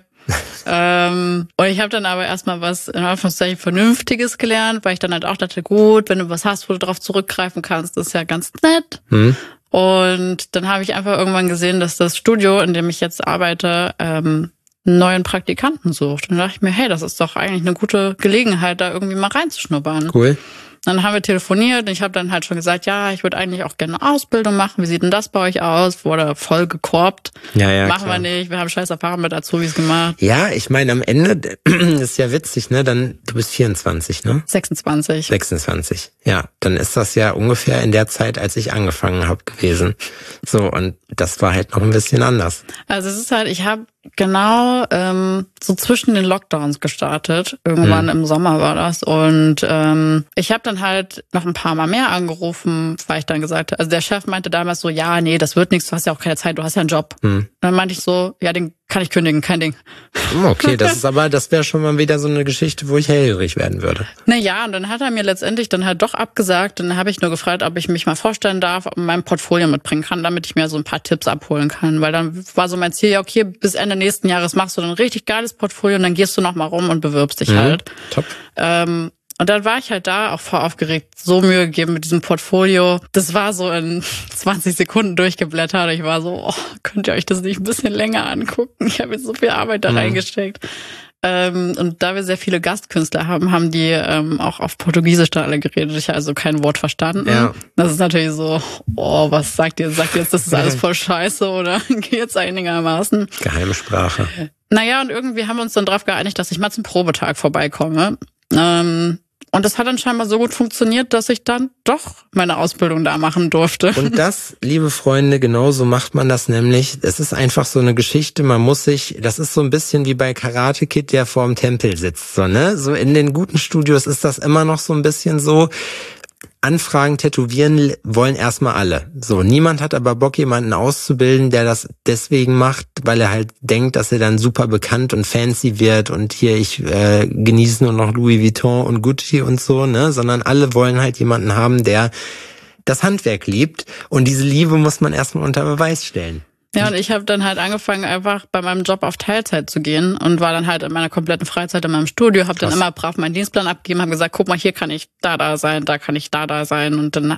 Und ich habe dann aber erstmal was in Anführungszeichen Vernünftiges gelernt, weil ich dann halt auch dachte, gut, wenn du was hast, wo du drauf zurückgreifen kannst, ist ja ganz nett. Und dann habe ich einfach irgendwann gesehen, dass das Studio, in dem ich jetzt arbeite, einen neuen Praktikanten sucht. Und dann dachte ich mir, hey, das ist doch eigentlich eine gute Gelegenheit, da irgendwie mal reinzuschnuppern. Cool. Dann haben wir telefoniert und ich habe dann halt schon gesagt, ja, ich würde eigentlich auch gerne eine Ausbildung machen. Wie sieht denn das bei euch aus? Wurde voll gekorbt. Ja, machen klar. wir nicht. Wir haben scheiß Erfahrungen mit Azubis gemacht. Ja, ich meine, am Ende ist ja witzig, ne? Dann, du bist 24, ne? 26. 26. Ja, dann ist das ja ungefähr in der Zeit, als ich angefangen habe, gewesen. So, und das war halt noch ein bisschen anders. Also es ist halt, ich habe genau so zwischen den Lockdowns gestartet. Irgendwann im Sommer war das. Und ich habe dann halt noch ein paar Mal mehr angerufen, weil ich dann gesagt habe, also der Chef meinte damals so, ja, nee, das wird nichts, du hast ja auch keine Zeit, du hast ja einen Job. Dann meinte ich so, ja, den kann ich kündigen, kein Ding. Okay, das wäre schon mal wieder so eine Geschichte, wo ich hellhörig werden würde. Naja, und dann hat er mir letztendlich dann halt doch abgesagt. Dann habe ich nur gefragt, ob ich mich mal vorstellen darf, ob ich mein Portfolio mitbringen kann, damit ich mir so ein paar Tipps abholen kann. Weil dann war so mein Ziel, ja, okay, bis Ende nächsten Jahres machst du dann ein richtig geiles Portfolio und dann gehst du noch mal rum und bewirbst dich halt. Top. Und dann war ich halt da auch voll aufgeregt, so Mühe gegeben mit diesem Portfolio. Das war so in 20 Sekunden durchgeblättert. Ich war so, oh, könnt ihr euch das nicht ein bisschen länger angucken? Ich habe jetzt so viel Arbeit da reingesteckt. Und da wir sehr viele Gastkünstler haben die auch auf Portugiesisch da alle geredet. Ich habe also kein Wort verstanden. Ja. Das ist natürlich so, oh, was sagt ihr? Sagt ihr jetzt, das ist alles voll scheiße oder geht's einigermaßen? Geheimsprache. Naja, und irgendwie haben wir uns dann drauf geeinigt, dass ich mal zum Probetag vorbeikomme. Und das hat dann scheinbar so gut funktioniert, dass ich dann doch meine Ausbildung da machen durfte. Und das, liebe Freunde, genauso macht man das nämlich. Es ist einfach so eine Geschichte, das ist so ein bisschen wie bei Karate Kid, der vorm Tempel sitzt, so, ne? So in den guten Studios ist das immer noch so ein bisschen so. Anfragen tätowieren wollen erstmal alle. So, niemand hat aber Bock, jemanden auszubilden, der das deswegen macht, weil er halt denkt, dass er dann super bekannt und fancy wird und hier, ich genieße nur noch Louis Vuitton und Gucci und so, ne? Sondern alle wollen halt jemanden haben, der das Handwerk liebt und diese Liebe muss man erstmal unter Beweis stellen. Ja, und ich habe dann halt angefangen, einfach bei meinem Job auf Teilzeit zu gehen und war dann halt in meiner kompletten Freizeit in meinem Studio, habe dann immer brav meinen Dienstplan abgegeben, habe gesagt, guck mal, hier kann ich da sein, da kann ich da sein und dann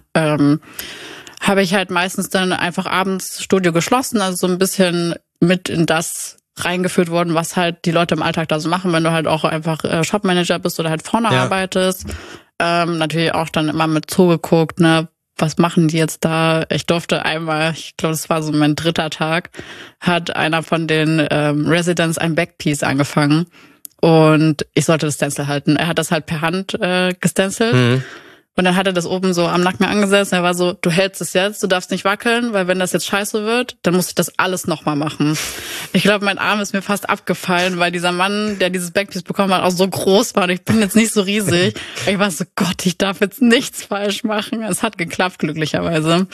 habe ich halt meistens dann einfach abends Studio geschlossen, also so ein bisschen mit in das reingeführt worden, was halt die Leute im Alltag da so machen, wenn du halt auch einfach Shopmanager bist oder halt vorne arbeitest. Natürlich auch dann immer mit zugeguckt, ne, was machen die jetzt da? Ich durfte einmal, ich glaube, das war so mein 3. Tag, hat einer von den Residents ein Backpiece angefangen und ich sollte das Stencil halten. Er hat das halt per Hand gestencelt. Und dann hat er das oben so am Nacken angesetzt und er war so, du hältst es jetzt, du darfst nicht wackeln, weil wenn das jetzt scheiße wird, dann muss ich das alles nochmal machen. Ich glaube, mein Arm ist mir fast abgefallen, weil dieser Mann, der dieses Backpiece bekommen hat, auch so groß war und ich bin jetzt nicht so riesig. Ich war so, Gott, ich darf jetzt nichts falsch machen. Es hat geklappt, glücklicherweise.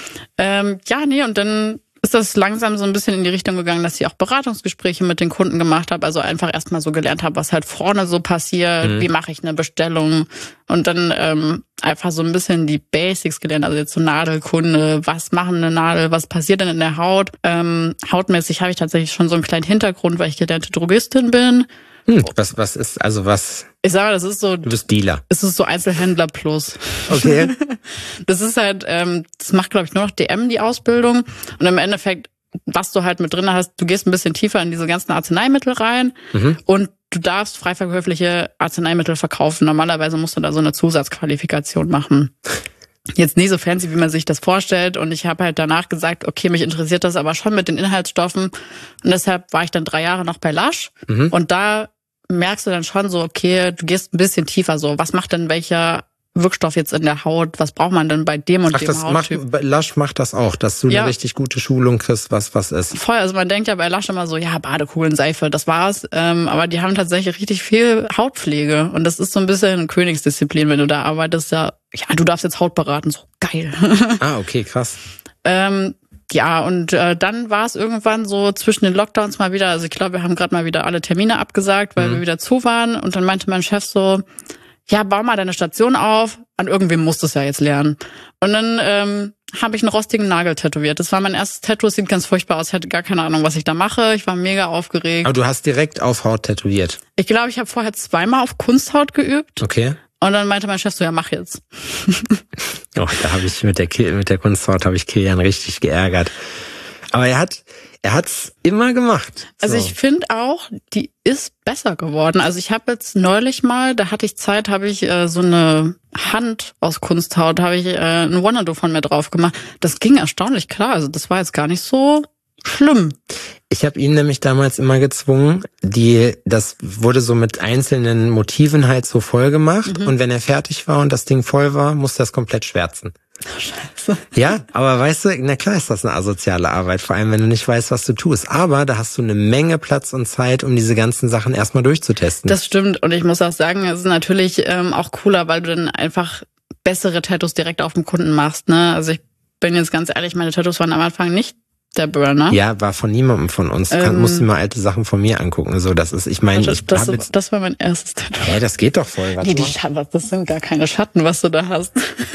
Und dann ist das langsam so ein bisschen in die Richtung gegangen, dass ich auch Beratungsgespräche mit den Kunden gemacht habe, also einfach erstmal so gelernt habe, was halt vorne so passiert, wie mache ich eine Bestellung und dann einfach so ein bisschen die Basics gelernt, also jetzt so Nadelkunde, was machen eine Nadel, was passiert denn in der Haut. Hautmäßig habe ich tatsächlich schon so einen kleinen Hintergrund, weil ich gelernte Drogistin bin. Was ist, also was? Ich sage mal, das ist so... Du bist Dealer. Es ist so Einzelhändler plus. Okay. Das ist halt, das macht, glaube ich, nur noch DM, die Ausbildung. Und im Endeffekt, was du halt mit drin hast, du gehst ein bisschen tiefer in diese ganzen Arzneimittel rein und du darfst frei verkäufliche Arzneimittel verkaufen. Normalerweise musst du da so eine Zusatzqualifikation machen. Jetzt nie so fancy, wie man sich das vorstellt. Und ich habe halt danach gesagt, okay, mich interessiert das aber schon mit den Inhaltsstoffen. Und deshalb war ich dann 3 Jahre noch bei Lush. Und da merkst du dann schon so, okay, du gehst ein bisschen tiefer so. Was macht denn welcher Wirkstoff jetzt in der Haut? Was braucht man denn bei dem und dem Hauttyp? Lush macht das auch, dass du eine richtig gute Schulung kriegst, was ist. Voll, also man denkt ja bei Lush immer so, ja, Badekugeln, Seife, das war's. Aber die haben tatsächlich richtig viel Hautpflege. Und das ist so ein bisschen eine Königsdisziplin, wenn du da arbeitest. Ja, du darfst jetzt Haut beraten, so geil. Ah, okay, krass. Dann war es irgendwann so zwischen den Lockdowns mal wieder, also ich glaube, wir haben gerade mal wieder alle Termine abgesagt, weil wir wieder zu waren. Und dann meinte mein Chef so, ja, bau mal deine Station auf, an irgendwem musst du es ja jetzt lernen. Und dann habe ich einen rostigen Nagel tätowiert. Das war mein erstes Tattoo, es sieht ganz furchtbar aus, ich hatte gar keine Ahnung, was ich da mache. Ich war mega aufgeregt. Aber du hast direkt auf Haut tätowiert? Ich glaube, ich habe vorher 2-mal auf Kunsthaut geübt. Okay. Und dann meinte mein Chef so, ja, mach jetzt. Da habe ich mit der Kunsthaut habe ich Kilian richtig geärgert. Aber er hat's immer gemacht. Also ich finde auch, die ist besser geworden. Also ich habe jetzt neulich mal, da hatte ich Zeit, habe ich so eine Hand aus Kunsthaut, habe ich ein Wanadu von mir drauf gemacht. Das ging erstaunlich klar. Also das war jetzt gar nicht so schlimm. Ich habe ihn nämlich damals immer gezwungen, das wurde so mit einzelnen Motiven halt so voll gemacht und wenn er fertig war und das Ding voll war, musste er es komplett schwärzen. Scheiße. Ja, aber weißt du, na klar ist das eine asoziale Arbeit, vor allem wenn du nicht weißt, was du tust. Aber da hast du eine Menge Platz und Zeit, um diese ganzen Sachen erstmal durchzutesten. Das stimmt und ich muss auch sagen, es ist natürlich auch cooler, weil du dann einfach bessere Tattoos direkt auf dem Kunden machst. Ne? Also ich bin jetzt ganz ehrlich, meine Tattoos waren am Anfang nicht der Burner. Ja, war von niemandem von uns. Musst du mal alte Sachen von mir angucken. So, das ist, ich meine, das war mein erstes Tattoo. Ja, das geht doch voll. Nee, das sind gar keine Schatten, was du da hast.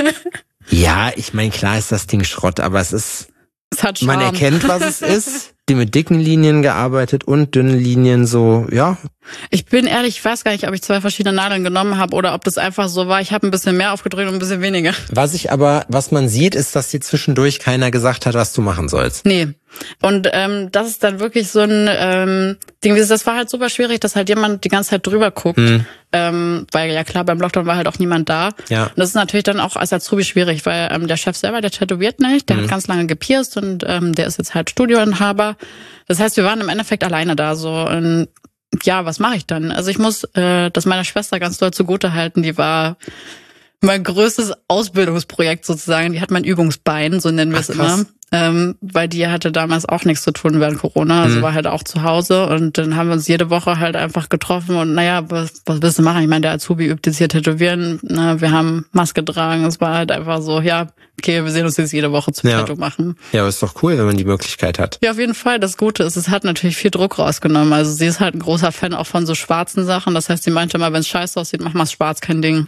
Ja, ich meine, klar ist das Ding Schrott, aber es hat Charme. Man erkennt, was es ist. Die mit dicken Linien gearbeitet und dünnen Linien so, ja. Ich bin ehrlich, ich weiß gar nicht, ob ich 2 verschiedene Nadeln genommen habe oder ob das einfach so war. Ich habe ein bisschen mehr aufgedrückt und ein bisschen weniger. Was man sieht, ist, dass dir zwischendurch keiner gesagt hat, was du machen sollst. Nee. Und das ist dann wirklich so ein Ding, das war halt super schwierig, dass halt jemand die ganze Zeit drüber guckt. Weil ja klar, beim Lockdown war halt auch niemand da. Ja. Und das ist natürlich dann auch als Azubi schwierig, weil der Chef selber, der tätowiert nicht, der hat ganz lange gepierst und der ist jetzt halt Studioinhaber. Das heißt, wir waren im Endeffekt alleine da so. Und ja, was mache ich dann? Also ich muss das meiner Schwester ganz doll zugutehalten, die war mein größtes Ausbildungsprojekt sozusagen. Die hat mein Übungsbein, so nennen wir es immer. Weil die hatte damals auch nichts zu tun während Corona, also war halt auch zu Hause und dann haben wir uns jede Woche halt einfach getroffen und naja, was willst du machen? Ich meine, der Azubi übt jetzt hier Tätowieren, ne? Wir haben Maske tragen, es war halt einfach so, ja, okay, wir sehen uns jetzt jede Woche zum Tattoo machen. Ja, aber ist doch cool, wenn man die Möglichkeit hat. Ja, auf jeden Fall. Das Gute ist, es hat natürlich viel Druck rausgenommen. Also sie ist halt ein großer Fan auch von so schwarzen Sachen. Das heißt, sie meinte immer, wenn es scheiße aussieht, mach mal schwarz, kein Ding.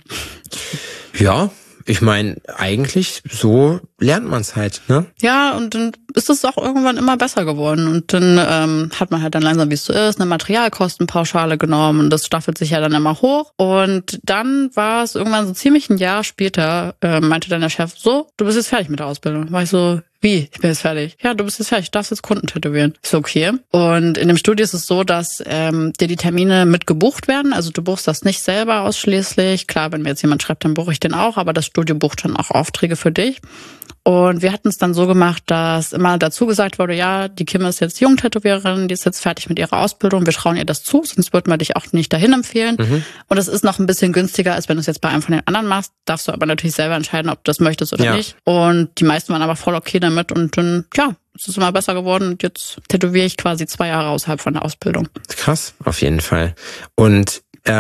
Ja, ich meine, eigentlich so lernt man es halt, ne? Ja, und dann ist es auch irgendwann immer besser geworden. Und dann hat man halt dann langsam, wie es so ist, eine Materialkostenpauschale genommen. Und das staffelt sich ja dann immer hoch. Und dann war es irgendwann so ziemlich ein Jahr später, meinte dann der Chef, so, du bist jetzt fertig mit der Ausbildung. War ich so, wie? Ich bin jetzt fertig. Ja, du bist jetzt fertig, du darfst jetzt Kunden tätowieren. Ist okay. Und in dem Studio ist es so, dass dir die Termine mit gebucht werden. Also du buchst das nicht selber ausschließlich. Klar, wenn mir jetzt jemand schreibt, dann buche ich den auch, aber das Studio bucht dann auch Aufträge für dich. Und wir hatten es dann so gemacht, dass immer dazu gesagt wurde, ja, die Kim ist jetzt Jungtätowiererin, die ist jetzt fertig mit ihrer Ausbildung, wir trauen ihr das zu, sonst würden wir dich auch nicht dahin empfehlen. Und es ist noch ein bisschen günstiger, als wenn du es jetzt bei einem von den anderen machst. Darfst du aber natürlich selber entscheiden, ob du das möchtest oder nicht. Und die meisten waren aber voll okay damit und dann, ja, es ist immer besser geworden und jetzt tätowiere ich quasi 2 Jahre außerhalb von der Ausbildung. Krass, auf jeden Fall. Und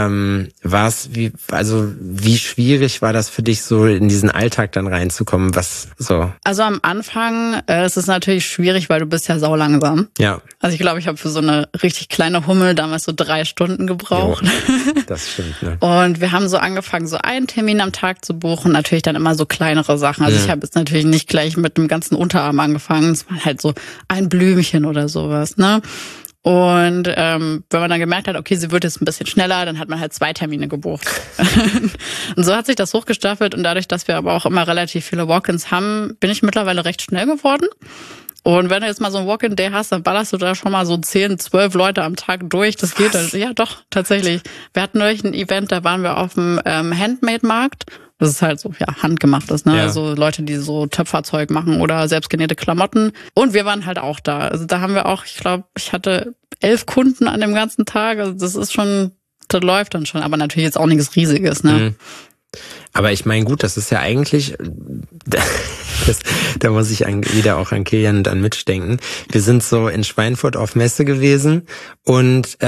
wie schwierig war das für dich, so in diesen Alltag dann reinzukommen? Was so? Also am Anfang ist es natürlich schwierig, weil du bist ja saulangsam. Ja. Also ich glaube, ich habe für so eine richtig kleine Hummel damals so 3 Stunden gebraucht. Jo, das stimmt, ne? Und wir haben so angefangen, so einen Termin am Tag zu buchen, natürlich dann immer so kleinere Sachen. Also ich habe jetzt natürlich nicht gleich mit dem ganzen Unterarm angefangen. Es war halt so ein Blümchen oder sowas, ne? Und wenn man dann gemerkt hat, okay, sie wird jetzt ein bisschen schneller, dann hat man halt 2 Termine gebucht. Und so hat sich das hochgestaffelt und dadurch, dass wir aber auch immer relativ viele Walk-ins haben, bin ich mittlerweile recht schnell geworden. Und wenn du jetzt mal so ein Walk-in-Day hast, dann ballerst du da schon mal so 10, 12 Leute am Tag durch. Das geht dann. Ja, doch, tatsächlich. Wir hatten neulich ein Event, da waren wir auf dem Handmade-Markt. Das ist halt so, ja, handgemachtes, ne? Ja. Also Leute, die so Töpferzeug machen oder selbstgenähte Klamotten. Und wir waren halt auch da. Also da haben wir auch, ich glaube, ich hatte 11 Kunden an dem ganzen Tag. Also das ist schon, das läuft dann schon. Aber natürlich jetzt auch nichts Riesiges, ne? Aber ich meine, gut, das ist ja eigentlich, da muss ich wieder auch an Kilian und an Mitch denken. Wir sind so in Schweinfurt auf Messe gewesen und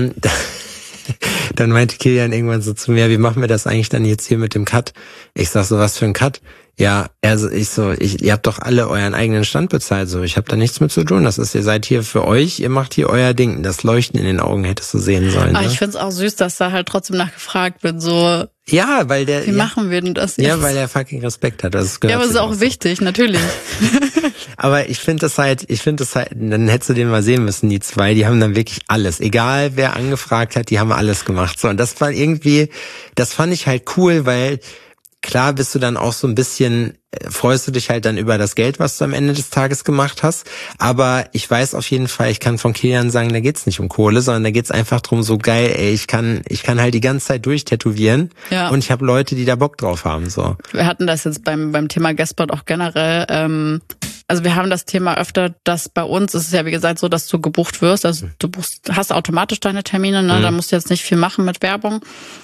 dann meinte Kilian irgendwann so zu mir, wie machen wir das eigentlich dann jetzt hier mit dem Cut? Ich sag so, was für ein Cut? Ja, also ihr habt doch alle euren eigenen Stand bezahlt, so, ich habe da nichts mit zu tun. Das ist, ihr seid hier für euch, ihr macht hier euer Ding. Das Leuchten in den Augen hättest du sehen sollen. Ne? Ich find's auch süß, dass da halt trotzdem nachgefragt wird, so. Ja, weil der. Wie machen wir denn das jetzt? Ja, weil er fucking Respekt hat. Das gehört ja, aber es ist auch wichtig, natürlich. Aber ich finde das halt, dann hättest du den mal sehen müssen, die 2, die haben dann wirklich alles. Egal, wer angefragt hat, die haben alles gemacht. So, und das war irgendwie, das fand ich halt cool, weil klar bist du dann auch so ein bisschen, freust du dich halt dann über das Geld, was du am Ende des Tages gemacht hast. Aber ich weiß auf jeden Fall, ich kann von Kilian sagen, da geht's nicht um Kohle, sondern da geht's einfach drum, so geil, ey, ich kann halt die ganze Zeit durchtätowieren und ich habe Leute, die da Bock drauf haben. So. Wir hatten das jetzt beim Thema Guestspot auch generell. Also wir haben das Thema öfter, dass bei uns ist es ja wie gesagt so, dass du gebucht wirst. Also du hast automatisch deine Termine, ne? Da musst du jetzt nicht viel machen mit Werbung.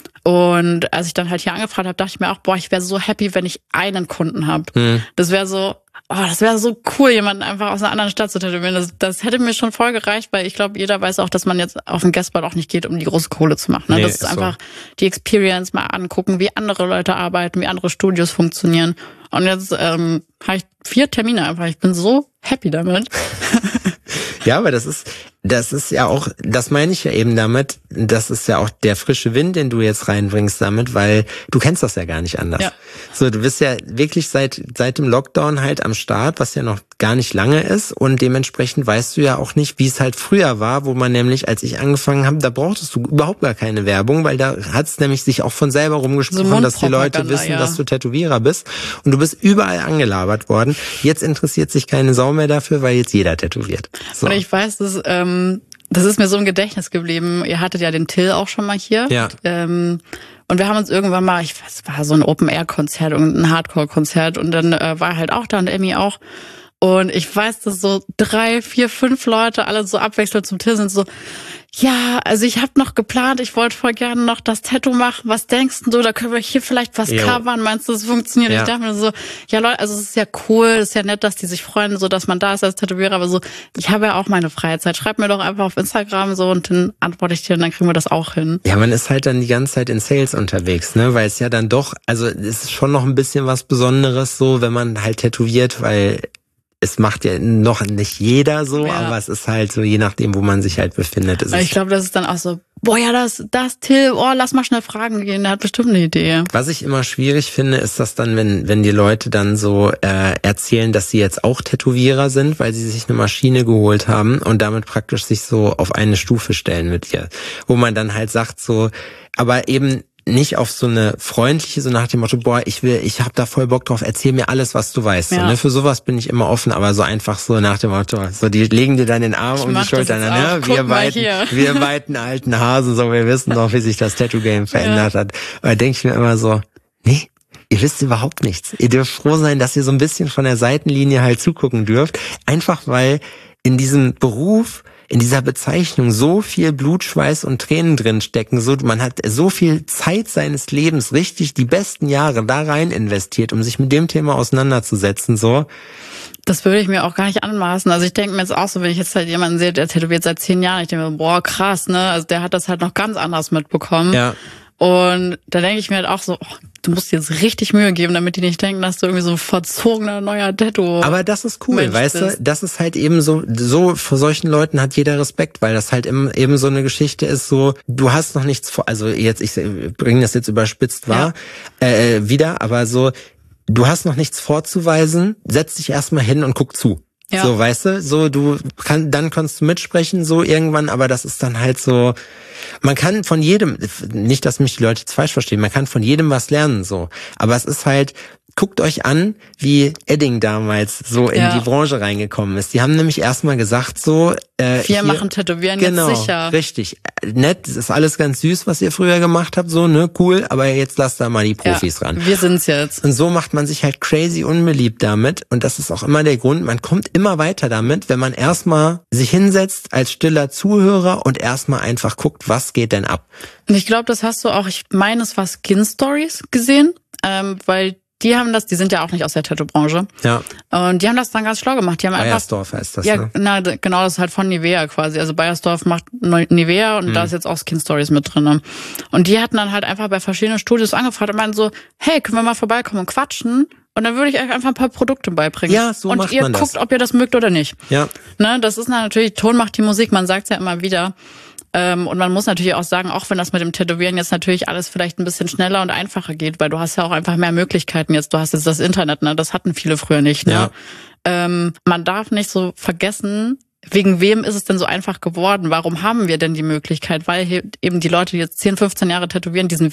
Und als ich dann halt hier angefragt habe, dachte ich mir auch, boah, ich wäre so happy, wenn ich einen Kunden habe. Das wäre so cool, jemanden einfach aus einer anderen Stadt zu tätowieren. Das hätte mir schon voll gereicht, weil ich glaube, jeder weiß auch, dass man jetzt auf den Guestspot auch nicht geht, um die große Kohle zu machen. Ne? Nee, das ist einfach die Experience, mal angucken, wie andere Leute arbeiten, wie andere Studios funktionieren. Und jetzt habe ich 4 Termine einfach. Ich bin so happy damit. Ja, aber das ist ja auch, das meine ich ja eben damit, das ist ja auch der frische Wind, den du jetzt reinbringst damit, weil du kennst das ja gar nicht anders. Ja. So, du bist ja wirklich seit dem Lockdown halt am Start, was ja noch gar nicht lange ist und dementsprechend weißt du ja auch nicht, wie es halt früher war, wo man nämlich, als ich angefangen habe, da brauchtest du überhaupt gar keine Werbung, weil da hat es nämlich sich auch von selber rumgesprochen, so dass die Leute wissen, dass du Tätowierer bist und du bist überall angelabert worden. Jetzt interessiert sich keine Sau mehr dafür, weil jetzt jeder tätowiert. So. Und ich weiß, das ist mir so im Gedächtnis geblieben. Ihr hattet ja den Till auch schon mal hier. Ja. Und wir haben uns irgendwann mal, es war so ein Open-Air-Konzert und ein Hardcore-Konzert und dann war er halt auch da und Emmy auch. Und ich weiß, dass so 3, 4, 5 Leute alle so abwechselnd zum Till sind, so, ja, also ich habe noch geplant, ich wollte voll gerne noch das Tattoo machen. Was denkst du, da können wir hier vielleicht was covern? Meinst du, das funktioniert? Ja. Ich dachte mir so, ja Leute, also es ist ja cool, es ist ja nett, dass die sich freuen, so dass man da ist als Tätowierer, aber so, ich habe ja auch meine Freizeit. Schreib mir doch einfach auf Instagram so und dann antworte ich dir und dann kriegen wir das auch hin. Ja, man ist halt dann die ganze Zeit in Sales unterwegs, ne, weil es ja dann doch, also es ist schon noch ein bisschen was Besonderes so, wenn man halt tätowiert, weil es macht ja noch nicht jeder so, aber es ist halt so, je nachdem, wo man sich halt befindet. Ich glaube, das ist dann auch so, boah, ja, das Till, lass mal schnell fragen gehen, der hat bestimmt eine Idee. Was ich immer schwierig finde, ist das dann, wenn die Leute dann so erzählen, dass sie jetzt auch Tätowierer sind, weil sie sich eine Maschine geholt haben und damit praktisch sich so auf eine Stufe stellen mit ihr. Wo man dann halt sagt so, aber eben nicht auf so eine freundliche, so nach dem Motto, boah, ich hab da voll Bock drauf, erzähl mir alles, was du weißt. Ja. So, ne? Für sowas bin ich immer offen, aber so einfach so nach dem Motto, so die legen dir dann den Arm um die Schulter, ne? Wir beiden alten Hasen, so wir wissen doch, wie sich das Tattoo-Game verändert hat. Aber da denke ich mir immer so, nee, ihr wisst überhaupt nichts. Ihr dürft froh sein, dass ihr so ein bisschen von der Seitenlinie halt zugucken dürft. Einfach weil in diesem Beruf, in dieser Bezeichnung so viel Blut, Schweiß und Tränen drin stecken. So, man hat so viel Zeit seines Lebens, richtig die besten Jahre da rein investiert, um sich mit dem Thema auseinanderzusetzen. So. Das würde ich mir auch gar nicht anmaßen. Also ich denke mir jetzt auch so, wenn ich jetzt halt jemanden sehe, der tätowiert seit 10 Jahren, ich denke mir, boah, krass, ne? Also der hat das halt noch ganz anders mitbekommen. Ja. Und da denke ich mir halt auch so, du musst dir jetzt richtig Mühe geben, damit die nicht denken, dass du irgendwie so ein verzogener neuer Tattoo. Aber das ist cool, Mensch, weißt du, das ist halt eben so vor solchen Leuten hat jeder Respekt, weil das halt eben so eine Geschichte ist, so, du hast noch nichts vor, also jetzt, ich bringe das jetzt überspitzt wieder, aber so, du hast noch nichts vorzuweisen, setz dich erstmal hin und guck zu. Ja. So, weißt du, so, dann kannst du mitsprechen, so irgendwann, aber das ist dann halt so, man kann von jedem, nicht, dass mich die Leute jetzt falsch verstehen, man kann von jedem was lernen, so. Aber es ist halt, guckt euch an, wie Edding damals so in die Branche reingekommen ist. Die haben nämlich erstmal gesagt so, wir machen Tätowieren genau, jetzt sicher. Richtig. Nett, das ist alles ganz süß, was ihr früher gemacht habt, so, ne, cool, aber jetzt lasst da mal die Profis ran. Wir sind's jetzt. Und so macht man sich halt crazy unbeliebt damit und das ist auch immer der Grund, man kommt immer weiter damit, wenn man erstmal sich hinsetzt als stiller Zuhörer und erstmal einfach guckt, was geht denn ab. Und ich glaube, das hast du auch, ich meine, es war Skin Stories gesehen, weil die sind ja auch nicht aus der Tattoo-Branche. Ja. Und die haben das dann ganz schlau gemacht. Die haben Beiersdorf heißt das, ja, ne? Genau, das ist halt von Nivea quasi. Also Beiersdorf macht Nivea und da ist jetzt auch Skin Stories mit drin. Und die hatten dann halt einfach bei verschiedenen Studios angefragt und meinten so, hey, können wir mal vorbeikommen und quatschen? Und dann würde ich euch einfach ein paar Produkte beibringen. Ja, so macht man das. Und ihr guckt, ob ihr das mögt oder nicht. Ja. Ne, das ist natürlich, Ton macht die Musik, man sagt's ja immer wieder. Und man muss natürlich auch sagen, auch wenn das mit dem Tätowieren jetzt natürlich alles vielleicht ein bisschen schneller und einfacher geht, weil du hast ja auch einfach mehr Möglichkeiten jetzt. Du hast jetzt das Internet, ne? Das hatten viele früher nicht, ne? Ja. Man darf nicht so vergessen, wegen wem ist es denn so einfach geworden? Warum haben wir denn die Möglichkeit? Weil eben die Leute, die jetzt 10, 15 Jahre tätowieren, diesen Weg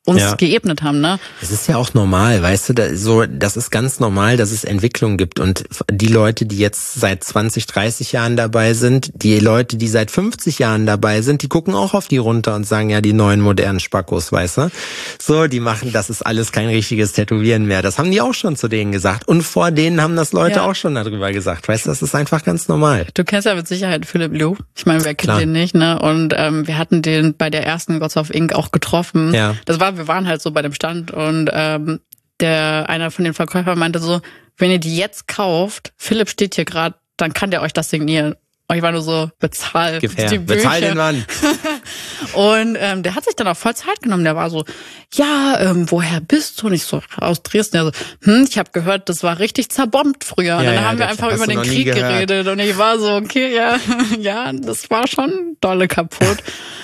uns geebnet haben, ne? Es ist ja auch normal, weißt du, das ist ganz normal, dass es Entwicklung gibt und die Leute, die jetzt seit 20, 30 Jahren dabei sind, die Leute, die seit 50 Jahren dabei sind, die gucken auch auf die runter und sagen, ja, die neuen modernen Spackos, weißt du? So, die machen, das ist alles kein richtiges Tätowieren mehr. Das haben die auch schon zu denen gesagt und vor denen haben das Leute auch schon darüber gesagt, weißt du, das ist einfach ganz normal. Du kennst ja mit Sicherheit Philipp Lou. Ich meine, wer kennt den nicht, ne? Und wir hatten den bei der ersten Gods of Ink auch getroffen. Ja. Wir waren halt so bei dem Stand und einer von den Verkäufern meinte so, wenn ihr die jetzt kauft, Philipp steht hier gerade, dann kann der euch das signieren. Und ich war nur so, bezahl die Bücher. Bezahl den Mann. Und der hat sich dann auch voll Zeit genommen. Der war so, woher bist du? Und ich so, aus Dresden. Der so, ich habe gehört, das war richtig zerbombt früher. Und dann haben wir einfach über den Krieg geredet. Und ich war so, okay, ja, das war schon dolle kaputt.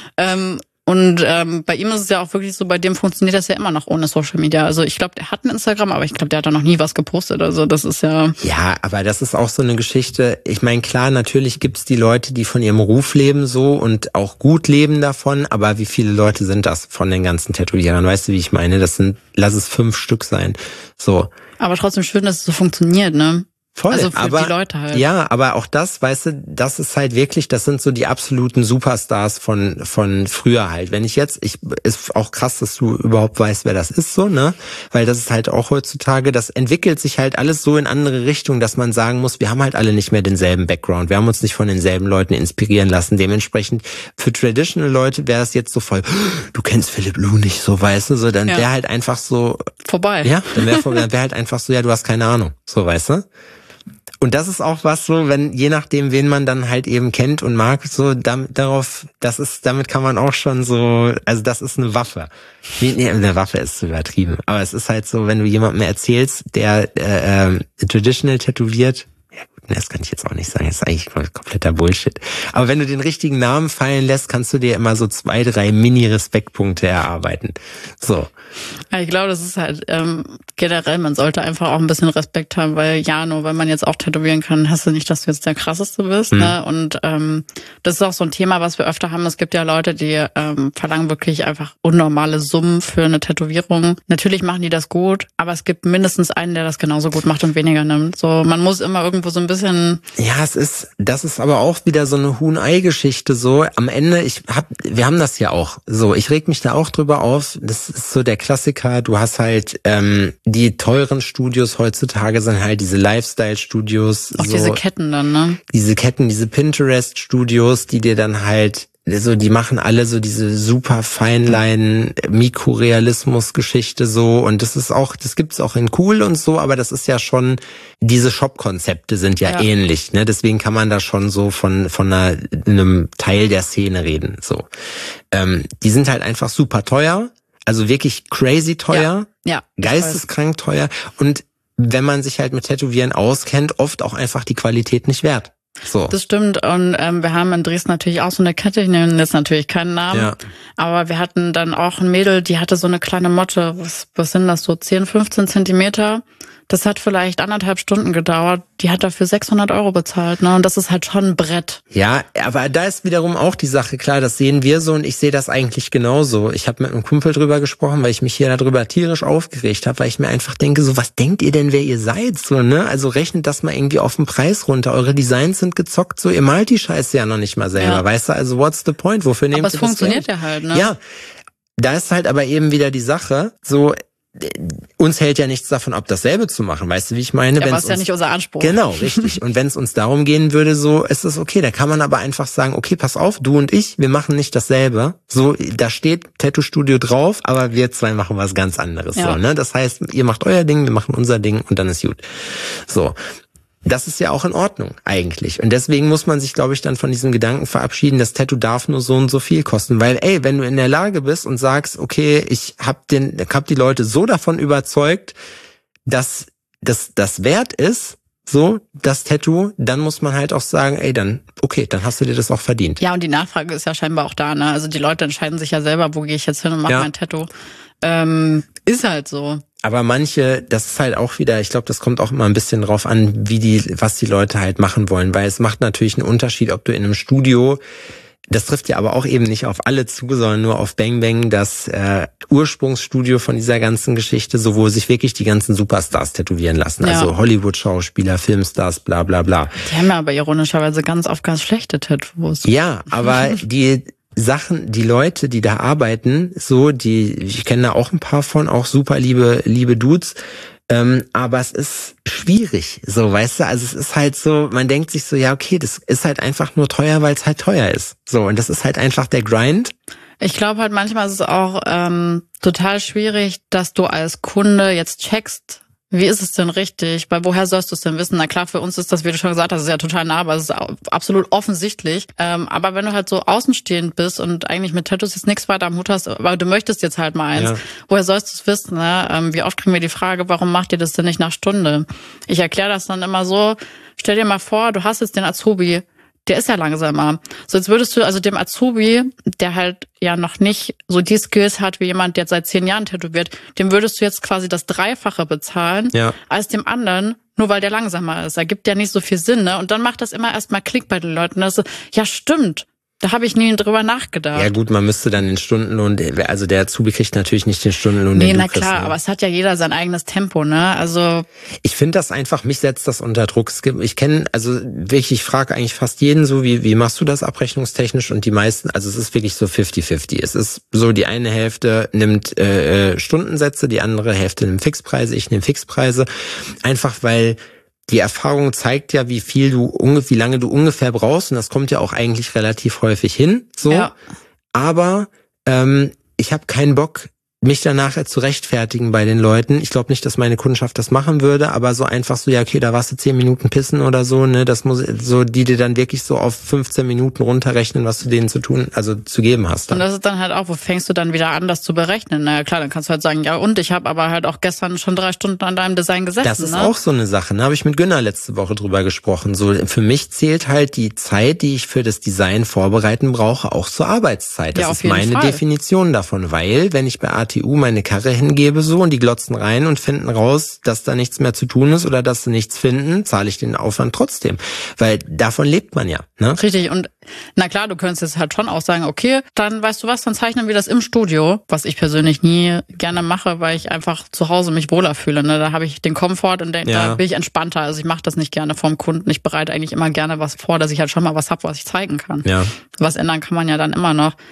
Und bei ihm ist es ja auch wirklich so, bei dem funktioniert das ja immer noch ohne Social Media. Also ich glaube, der hat ein Instagram, aber ich glaube, der hat da noch nie was gepostet. Also das ist ja... Ja, aber das ist auch so eine Geschichte. Ich meine, klar, natürlich gibt's die Leute, die von ihrem Ruf leben so und auch gut leben davon. Aber wie viele Leute sind das von den ganzen Tätowierern? Weißt du, wie ich meine? Lass es 5 Stück sein. So. Aber trotzdem schön, dass es so funktioniert, ne? Voll, also für die Leute halt. Ja, aber auch das, weißt du, das ist halt wirklich, das sind so die absoluten Superstars von früher halt. Wenn ist auch krass, dass du überhaupt weißt, wer das ist, so, ne? Weil das ist halt auch heutzutage, das entwickelt sich halt alles so in andere Richtungen, dass man sagen muss, wir haben halt alle nicht mehr denselben Background. Wir haben uns nicht von denselben Leuten inspirieren lassen. Dementsprechend, für traditional Leute wäre es jetzt so voll, du kennst Philipp Lou nicht, so, weißt du, so, dann wäre halt einfach so... Vorbei. Ja, dann wäre halt einfach so, ja, du hast keine Ahnung, so, weißt du? Und das ist auch was so, je nachdem, wen man dann halt eben kennt und mag, so damit kann man auch schon so, also das ist eine Waffe. Nee, eine Waffe ist zu übertrieben. Aber es ist halt so, wenn du jemandem erzählst, der traditional tätowiert, ja gut, das kann ich jetzt auch nicht sagen, das ist eigentlich kompletter Bullshit. Aber wenn du den richtigen Namen fallen lässt, kannst du dir immer so 2, 3 Mini-Respektpunkte erarbeiten. So. Ja, ich glaube, das ist halt generell, man sollte einfach auch ein bisschen Respekt haben, weil nur weil man jetzt auch tätowieren kann, hast du nicht, dass du jetzt der Krasseste bist. Ne? Und das ist auch so ein Thema, was wir öfter haben. Es gibt ja Leute, die verlangen wirklich einfach unnormale Summen für eine Tätowierung. Natürlich machen die das gut, aber es gibt mindestens einen, der das genauso gut macht und weniger nimmt. So, man muss immer irgendwo so ein bisschen... Ja, das ist aber auch wieder so eine Huhn-Ei-Geschichte so. Am Ende, wir haben das ja auch so. Ich reg mich da auch drüber auf. Das ist so der Klassiker. Du hast halt die teuren Studios heutzutage sind halt diese Lifestyle-Studios. Auch so, diese Ketten dann, ne? Diese Ketten, diese Pinterest-Studios, die dir dann halt so, die machen alle so diese super Feinlein Mikrorealismus-Geschichte so und das gibt's auch in cool und so, aber das ist ja schon, diese Shop-Konzepte sind ja ähnlich, ne? Deswegen kann man da schon so von einem Teil der Szene reden, so. Die sind halt einfach super teuer, also wirklich crazy teuer, geisteskrank teuer und wenn man sich halt mit Tätowieren auskennt, oft auch einfach die Qualität nicht wert. So. Das stimmt und wir haben in Dresden natürlich auch so eine Kette, ich nenne jetzt natürlich keinen Namen, aber wir hatten dann auch ein Mädel, die hatte so eine kleine Motte, was sind das so, 10, 15 Zentimeter, das hat vielleicht 1,5 Stunden gedauert, die hat dafür 600 € bezahlt, ne, und das ist halt schon ein Brett. Ja, aber da ist wiederum auch die Sache, klar, das sehen wir so und ich sehe das eigentlich genauso. Ich habe mit einem Kumpel drüber gesprochen, weil ich mich hier darüber tierisch aufgeregt habe, weil ich mir einfach denke, so, was denkt ihr denn, wer ihr seid, so, ne, also rechnet das mal irgendwie auf den Preis runter, eure Designs sind gezockt, so, ihr malt die Scheiße ja noch nicht mal selber, weißt du, also what's the point, wofür nehmt ihr das? Aber es funktioniert ja halt, ne? Ja, da ist halt aber eben wieder die Sache, so, uns hält ja nichts davon ab, dasselbe zu machen, weißt du, wie ich meine? Ja, aber ist ja nicht unser Anspruch. Genau, richtig. Und wenn es uns darum gehen würde, so ist es okay. Da kann man aber einfach sagen, okay, pass auf, du und ich, wir machen nicht dasselbe. So, da steht Tattoo-Studio drauf, aber wir zwei machen was ganz anderes. So, ne? Das heißt, ihr macht euer Ding, wir machen unser Ding und dann ist gut. So. Das ist ja auch in Ordnung eigentlich. Und deswegen muss man sich, glaube ich, dann von diesem Gedanken verabschieden, das Tattoo darf nur so und so viel kosten. Weil, wenn du in der Lage bist und sagst, okay, ich hab die Leute so davon überzeugt, dass das wert ist, so, das Tattoo, dann muss man halt auch sagen, dann hast du dir das auch verdient. Ja, und die Nachfrage ist ja scheinbar auch da, ne? Also die Leute entscheiden sich ja selber, wo gehe ich jetzt hin und mache mein Tattoo. Ist halt so. Aber manche, das ist halt auch wieder, ich glaube, das kommt auch immer ein bisschen drauf an, was die Leute halt machen wollen, weil es macht natürlich einen Unterschied, ob du in einem Studio das trifft ja aber auch eben nicht auf alle zu, sondern nur auf Bang Bang, das Ursprungsstudio von dieser ganzen Geschichte, so wo sich wirklich die ganzen Superstars tätowieren lassen. Ja. Also Hollywood-Schauspieler, Filmstars, bla bla bla. Die haben ja aber ironischerweise ganz oft ganz schlechte Tattoos. Ja, aber die Leute, die da arbeiten, ich kenne da auch ein paar von, auch super liebe Dudes, aber es ist schwierig, so, weißt du, also es ist halt so, man denkt sich so, ja okay, das ist halt einfach nur teuer, weil es halt teuer ist. So, und das ist halt einfach der Grind. Ich glaube halt manchmal ist es auch total schwierig, dass du als Kunde jetzt checkst, wie ist es denn richtig? Weil woher sollst du es denn wissen? Na klar, für uns ist das, wie du schon gesagt hast, ist ja total nah, aber es ist absolut offensichtlich. Aber wenn du halt so außenstehend bist und eigentlich mit Tattoos jetzt nichts weiter am Hut hast, aber du möchtest jetzt halt mal eins, woher sollst du es wissen? Ne? Wie oft kriegen wir die Frage, warum macht ihr das denn nicht nach Stunde? Ich erkläre das dann immer so, stell dir mal vor, du hast jetzt den Azubi, der ist ja langsamer. So, jetzt würdest du also dem Azubi, der halt ja noch nicht so die Skills hat wie jemand, der seit 10 Jahren tätowiert, dem würdest du jetzt quasi das Dreifache bezahlen, als dem anderen, nur weil der langsamer ist. Da gibt ja nicht so viel Sinn, ne? Und dann macht das immer erstmal Klick bei den Leuten. Das ist, ja, stimmt. Da habe ich nie drüber nachgedacht. Ja gut, man müsste dann den Stundenlohn, also der Azubi kriegt natürlich nicht den Stundenlohn, den du kriegst. Nee, na klar, aber es hat ja jeder sein eigenes Tempo, ne? Also ich finde das einfach, mich setzt das unter Druck. Ich kenne, also wirklich, ich frage eigentlich fast jeden so, wie machst du das abrechnungstechnisch? Und die meisten, also es ist wirklich so 50-50. Es ist so, die eine Hälfte nimmt Stundensätze, die andere Hälfte nimmt Fixpreise, ich nehme Fixpreise. Einfach weil die Erfahrung zeigt ja, wie lange du ungefähr brauchst, und das kommt ja auch eigentlich relativ häufig hin. So, ja. Aber ich habe keinen Bock, mich danach zu rechtfertigen bei den Leuten. Ich glaube nicht, dass meine Kundschaft das machen würde, aber so einfach so, ja okay, da warst du 10 Minuten pissen oder so, ne, das muss so, die dir dann wirklich so auf 15 Minuten runterrechnen, was du denen zu geben hast. Dann. Und das ist dann halt auch, wo fängst du dann wieder an, das zu berechnen? Na ja, klar, dann kannst du halt sagen, ja und, ich habe aber halt auch gestern schon 3 Stunden an deinem Design gesessen. Das ist auch so eine Sache, ne, habe ich mit Günnar letzte Woche drüber gesprochen. So, für mich zählt halt die Zeit, die ich für das Design vorbereiten brauche, auch zur Arbeitszeit. Das ist meine Definition davon, weil, wenn ich bei ATU meine Karre hingebe so und die glotzen rein und finden raus, dass da nichts mehr zu tun ist oder dass sie nichts finden, zahle ich den Aufwand trotzdem. Weil davon lebt man ja. Ne? Richtig. Und na klar, du könntest jetzt halt schon auch sagen, okay, dann weißt du was, dann zeichnen wir das im Studio, was ich persönlich nie gerne mache, weil ich einfach zu Hause mich wohler fühle. Ne? Da habe ich den Komfort und da bin ich entspannter. Also ich mache das nicht gerne vorm Kunden. Ich bereite eigentlich immer gerne was vor, dass ich halt schon mal was habe, was ich zeigen kann. Ja. Was ändern kann man ja dann immer noch.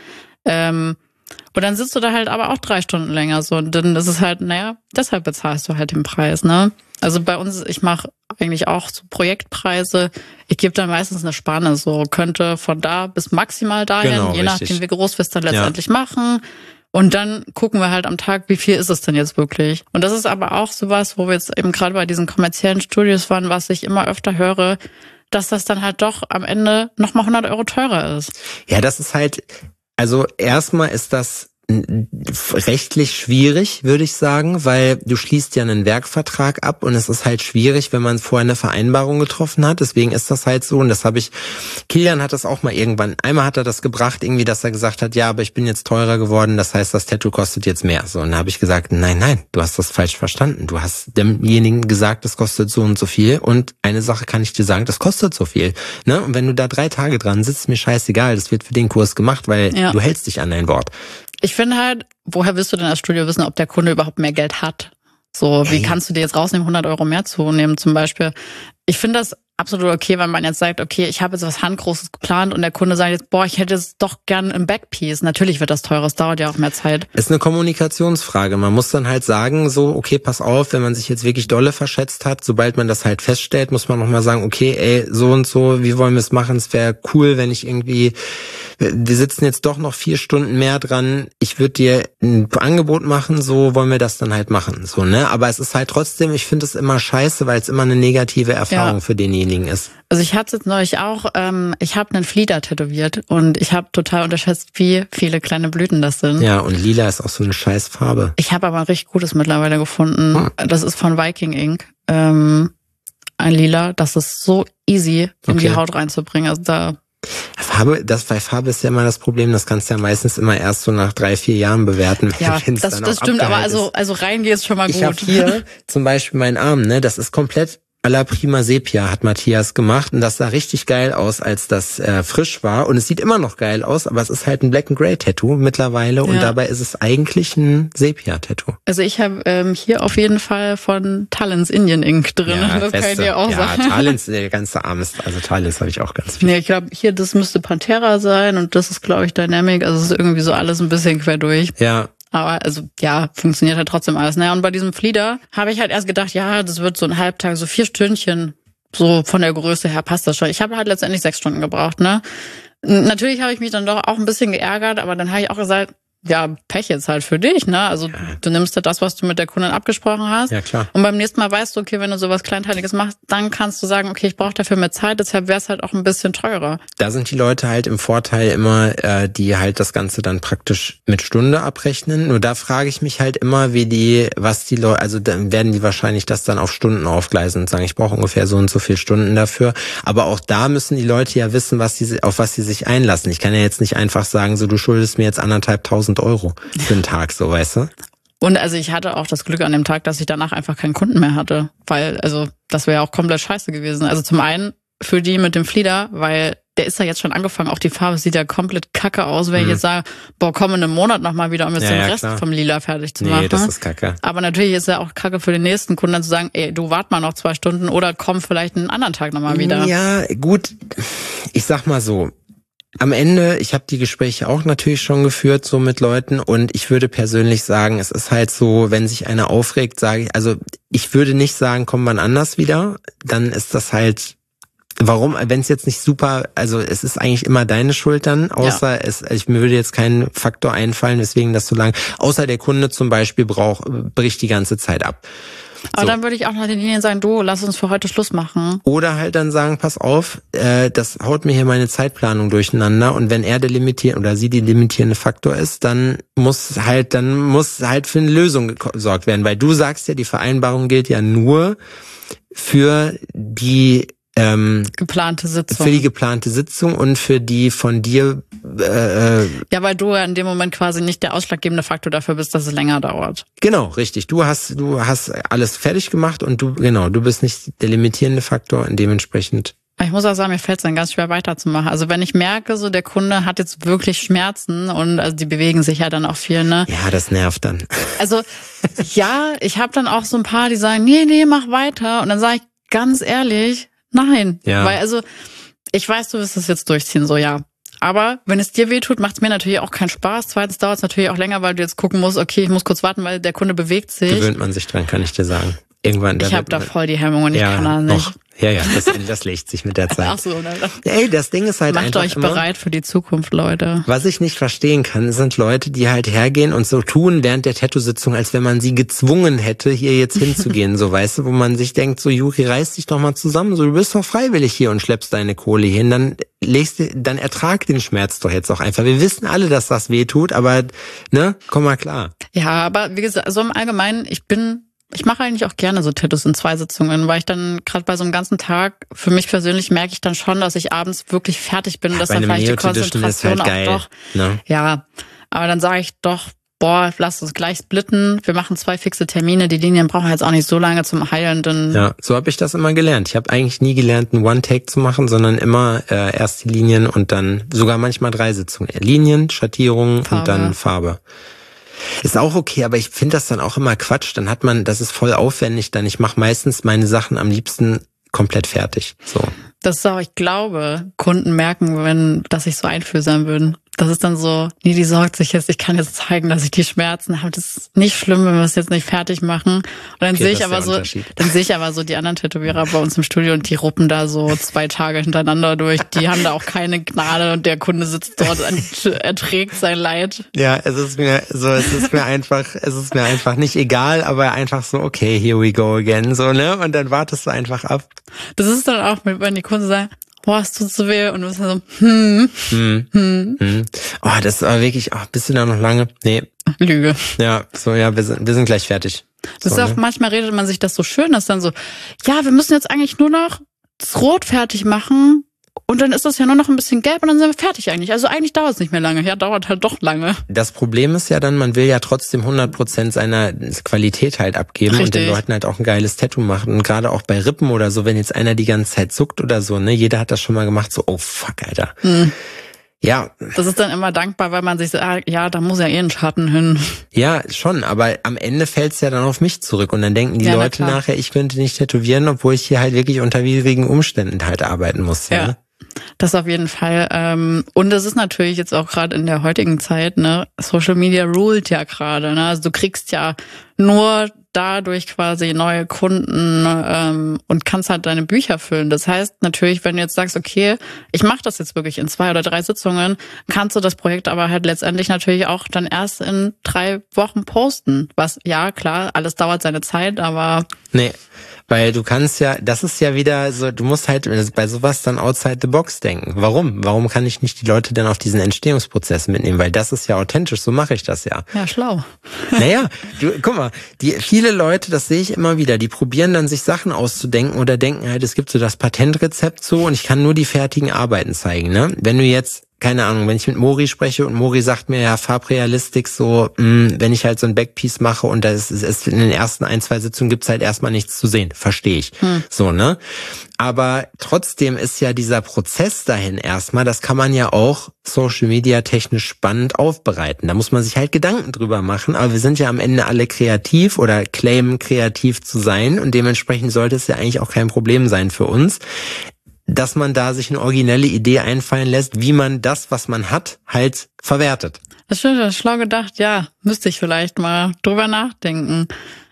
Und dann sitzt du da halt aber auch 3 Stunden länger so. Und dann ist es halt, naja, deshalb bezahlst du halt den Preis, ne? Also bei uns, ich mache eigentlich auch so Projektpreise. Ich gebe dann meistens eine Spanne, so könnte von da bis maximal dahin, genau, je nachdem, wie groß wir es dann letztendlich machen. Und dann gucken wir halt am Tag, wie viel ist es denn jetzt wirklich. Und das ist aber auch sowas, wo wir jetzt eben gerade bei diesen kommerziellen Studios waren, was ich immer öfter höre, dass das dann halt doch am Ende nochmal 100 Euro teurer ist. Ja, das ist halt, also erstmal ist das rechtlich schwierig, würde ich sagen, weil du schließt ja einen Werkvertrag ab und es ist halt schwierig, wenn man vorher eine Vereinbarung getroffen hat. Deswegen ist das halt so, und das habe ich, Kilian hat das auch mal irgendwann, einmal hat er das gebracht, irgendwie, dass er gesagt hat, ja, aber ich bin jetzt teurer geworden, das heißt, das Tattoo kostet jetzt mehr. So, und dann habe ich gesagt, nein, du hast das falsch verstanden. Du hast demjenigen gesagt, das kostet so und so viel, und eine Sache kann ich dir sagen, das kostet so viel. Ne? Und wenn du da 3 Tage dran sitzt, ist mir scheißegal, das wird für den Kurs gemacht, weil du hältst dich an dein Wort. Ich finde halt, woher willst du denn als Studio wissen, ob der Kunde überhaupt mehr Geld hat? So, wie kannst du dir jetzt rausnehmen, 100 Euro mehr zu nehmen zum Beispiel? Ich finde das absolut okay, wenn man jetzt sagt, okay, ich habe jetzt was Handgroßes geplant und der Kunde sagt jetzt, boah, ich hätte es doch gern im Backpiece. Natürlich wird das teurer, es dauert ja auch mehr Zeit. Ist eine Kommunikationsfrage. Man muss dann halt sagen, so, okay, pass auf, wenn man sich jetzt wirklich dolle verschätzt hat, sobald man das halt feststellt, muss man nochmal sagen, okay, ey, so und so, wie wollen wir es machen? Es wäre cool, wenn ich irgendwie, wir sitzen jetzt doch noch 4 Stunden mehr dran, ich würde dir ein Angebot machen, so wollen wir das dann halt machen, so, ne? Aber es ist halt trotzdem, ich finde es immer scheiße, weil es immer eine negative Erfahrung für denjenigen ist. Also ich hatte es jetzt neulich auch, ich habe einen Flieder tätowiert und ich habe total unterschätzt, wie viele kleine Blüten das sind. Ja, und lila ist auch so eine scheiß Farbe. Ich habe aber ein richtig gutes mittlerweile gefunden. Das ist von Viking Ink. Ein Lila, das ist so easy in die Haut reinzubringen. Also da bei Farbe ist ja immer das Problem, das kannst du ja meistens immer erst so nach 3-4 Jahren bewerten. Ja, das stimmt, aber also rein geht's schon mal gut. Ich habe hier zum Beispiel meinen Arm, ne, das ist komplett à la Prima Sepia hat Matthias gemacht und das sah richtig geil aus, als das frisch war und es sieht immer noch geil aus, aber es ist halt ein Black and Grey Tattoo mittlerweile und dabei ist es eigentlich ein Sepia-Tattoo. Also ich habe hier auf jeden Fall von Talens Indian Ink drin, das kann ich dir auch sagen. Ja, Talens, der ganze Arm ist, also Talens habe ich auch ganz viel. Nee, ich glaube hier, das müsste Pantera sein und das ist glaube ich Dynamic, also es ist irgendwie so alles ein bisschen quer durch. Ja. Aber also ja, funktioniert halt trotzdem alles. Naja, und bei diesem Flieder habe ich halt erst gedacht, ja, das wird so ein Halbtag, so 4 Stündchen, so von der Größe her passt das schon. Ich habe halt letztendlich 6 Stunden gebraucht, ne? Natürlich habe ich mich dann doch auch ein bisschen geärgert, aber dann habe ich auch gesagt, ja, Pech jetzt halt für dich, ne? Also du nimmst ja das, was du mit der Kundin abgesprochen hast. Ja, klar. Und beim nächsten Mal weißt du, okay, wenn du sowas Kleinteiliges machst, dann kannst du sagen, okay, ich brauche dafür mehr Zeit, deshalb wäre es halt auch ein bisschen teurer. Da sind die Leute halt im Vorteil immer, die halt das Ganze dann praktisch mit Stunde abrechnen. Nur da frage ich mich halt immer, was die Leute, also dann werden die wahrscheinlich das dann auf Stunden aufgleisen und sagen, ich brauche ungefähr so und so viel Stunden dafür. Aber auch da müssen die Leute ja wissen, auf was sie sich einlassen. Ich kann ja jetzt nicht einfach sagen, so du schuldest mir jetzt 1.500 Euro für den Tag, so, weißt du? Und also ich hatte auch das Glück an dem Tag, dass ich danach einfach keinen Kunden mehr hatte, weil also das wäre ja auch komplett scheiße gewesen. Also zum einen für die mit dem Flieder, weil der ist ja jetzt schon angefangen, auch die Farbe sieht ja komplett kacke aus, wenn ich jetzt sage, boah, komm in einem Monat nochmal wieder, um jetzt den Rest vom Lila fertig zu machen. Nee, das ist kacke. Aber natürlich ist ja auch kacke für den nächsten Kunden dann zu sagen, ey, du wart mal noch 2 Stunden oder komm vielleicht einen anderen Tag nochmal wieder. Ja, gut, ich sag mal so, am Ende, ich habe die Gespräche auch natürlich schon geführt, so mit Leuten, und ich würde persönlich sagen, es ist halt so, wenn sich einer aufregt, sage ich, also ich würde nicht sagen, komm wann anders wieder, dann ist das halt, warum, wenn es jetzt nicht super, also es ist eigentlich immer deine Schuld dann, außer mir würde jetzt kein Faktor einfallen, weswegen das so lang, außer der Kunde zum Beispiel bricht die ganze Zeit ab. Aber dann würde ich auch nach den Linien sagen, du, lass uns für heute Schluss machen. Oder halt dann sagen, pass auf, das haut mir hier meine Zeitplanung durcheinander, und wenn er der limitierende oder sie die limitierende Faktor ist, dann muss halt für eine Lösung gesorgt werden, weil du sagst ja, die Vereinbarung gilt ja nur für die geplante Sitzung. Für die geplante Sitzung und für die von dir ja, weil du ja in dem Moment quasi nicht der ausschlaggebende Faktor dafür bist, dass es länger dauert. Genau, richtig. Du hast alles fertig gemacht und du bist nicht der limitierende Faktor, und dementsprechend. Ich muss auch sagen, mir fällt es dann ganz schwer weiterzumachen. Also wenn ich merke, so der Kunde hat jetzt wirklich Schmerzen und also die bewegen sich ja dann auch viel, ne? Ja, das nervt dann. Also ja, ich habe dann auch so ein paar, die sagen, nee, mach weiter, und dann sage ich ganz ehrlich, nein, weil also ich weiß, du wirst es jetzt durchziehen, so ja. Aber wenn es dir wehtut, macht es mir natürlich auch keinen Spaß. Zweitens dauert es natürlich auch länger, weil du jetzt gucken musst, okay, ich muss kurz warten, weil der Kunde bewegt sich. Gewöhnt man sich dran, kann ich dir sagen. Irgendwann. Ich habe da voll die Hemmung und ich kann da nicht. Noch. Ja, das legt sich mit der Zeit. Ach so, ne? Ey, das Ding ist halt Macht einfach euch bereit für die Zukunft, Leute. Was ich nicht verstehen kann, sind Leute, die halt hergehen und so tun während der Tattoo-Sitzung, als wenn man sie gezwungen hätte, hier jetzt hinzugehen, so, weißt du, wo man sich denkt, so, Juri, reiß dich doch mal zusammen, so, du bist doch freiwillig hier und schleppst deine Kohle hin, dann ertrag den Schmerz doch jetzt auch einfach. Wir wissen alle, dass das weh tut, aber, ne, komm mal klar. Ja, aber wie gesagt, so im Allgemeinen, ich mache eigentlich auch gerne so Tattoos in 2 Sitzungen, weil ich dann gerade bei so einem ganzen Tag, für mich persönlich merke ich dann schon, dass ich abends wirklich fertig bin, dass dann vielleicht die Konzentration halt auch doch, ne? Ja, aber dann sage ich doch, boah, lass uns gleich splitten, wir machen 2 fixe Termine, die Linien brauchen jetzt auch nicht so lange zum Heilen. Ja, so habe ich das immer gelernt. Ich habe eigentlich nie gelernt, einen One-Take zu machen, sondern immer erst die Linien und dann sogar manchmal 3 Sitzungen. Linien, Schattierungen und dann Farbe. Ist auch okay, aber ich finde das dann auch immer Quatsch. Dann hat man, das ist voll aufwendig, ich mache meistens meine Sachen am liebsten komplett fertig. So. Das ist auch, ich glaube, Kunden merken, dass ich so einfühlsam bin. Das ist dann so, nee, die sorgt sich jetzt, ich kann jetzt zeigen, dass ich die Schmerzen habe. Das ist nicht schlimm, wenn wir es jetzt nicht fertig machen. Und dann sehe ich aber so die anderen Tätowierer bei uns im Studio und die ruppen da so 2 Tage hintereinander durch. Die haben da auch keine Gnade und der Kunde sitzt dort und erträgt sein Leid. Ja, es ist mir einfach nicht egal, aber einfach so, okay, here we go again, so, ne? Und dann wartest du einfach ab. Das ist dann auch, wenn die Kunden sagen, boah, es tut so weh, und du bist dann so, Oh, das ist aber wirklich, bist du da noch lange? Nee. Lüge. Ja, so, ja, wir sind gleich fertig. Das so, ist auch, manchmal redet man sich das so schön, dass dann so, ja, wir müssen jetzt eigentlich nur noch das Rot fertig machen und dann ist das ja nur noch ein bisschen gelb und dann sind wir fertig eigentlich. Also eigentlich dauert es nicht mehr lange. Ja, dauert halt doch lange. Das Problem ist ja dann, man will ja trotzdem 100% seiner Qualität halt abgeben. Richtig. Und den Leuten halt auch ein geiles Tattoo machen. Und gerade auch bei Rippen oder so, wenn jetzt einer die ganze Zeit zuckt oder so, ne, jeder hat das schon mal gemacht, so, oh fuck, Alter. Ja. Das ist dann immer dankbar, weil man sich sagt, ja, da muss ja ein Schatten hin. Ja, schon, aber am Ende fällt's ja dann auf mich zurück und dann denken die Leute nachher, ich könnte nicht tätowieren, obwohl ich hier halt wirklich unter widrigen Umständen halt arbeiten muss. Ja. Das auf jeden Fall. Und es ist natürlich jetzt auch gerade in der heutigen Zeit, ne, Social Media ruled ja gerade, ne? Also du kriegst ja nur dadurch quasi neue Kunden und kannst halt deine Bücher füllen. Das heißt natürlich, wenn du jetzt sagst, okay, ich mache das jetzt wirklich in 2 oder 3 Sitzungen, kannst du das Projekt aber halt letztendlich natürlich auch dann erst in 3 Wochen posten. Was, ja, klar, alles dauert seine Zeit, aber... Nee, weil du kannst ja, das ist ja wieder so, du musst halt bei sowas dann outside the box denken. Warum? Warum kann ich nicht die Leute dann auf diesen Entstehungsprozess mitnehmen? Weil das ist ja authentisch, so mache ich das ja. Ja, schlau. Naja, guck mal, viele Leute, das sehe ich immer wieder, die probieren dann sich Sachen auszudenken oder denken halt, es gibt so das Patentrezept so und ich kann nur die fertigen Arbeiten zeigen, ne? Wenn du jetzt, keine Ahnung, wenn ich mit Mori spreche und Mori sagt mir, ja, Farbrealistik so, wenn ich halt so ein Backpiece mache und das ist in den ersten 1, 2 Sitzungen gibt's halt erstmal nichts zu sehen, verstehe ich. So, ne? Aber trotzdem ist ja dieser Prozess dahin erstmal, das kann man ja auch Social Media technisch spannend aufbereiten. Da muss man sich halt Gedanken drüber machen, aber wir sind ja am Ende alle kreativ oder claimen kreativ zu sein und dementsprechend sollte es ja eigentlich auch kein Problem sein für uns, dass man da sich eine originelle Idee einfallen lässt, wie man das, was man hat, halt verwertet. Das stimmt, das ist schlau gedacht, ja. Müsste ich vielleicht mal drüber nachdenken.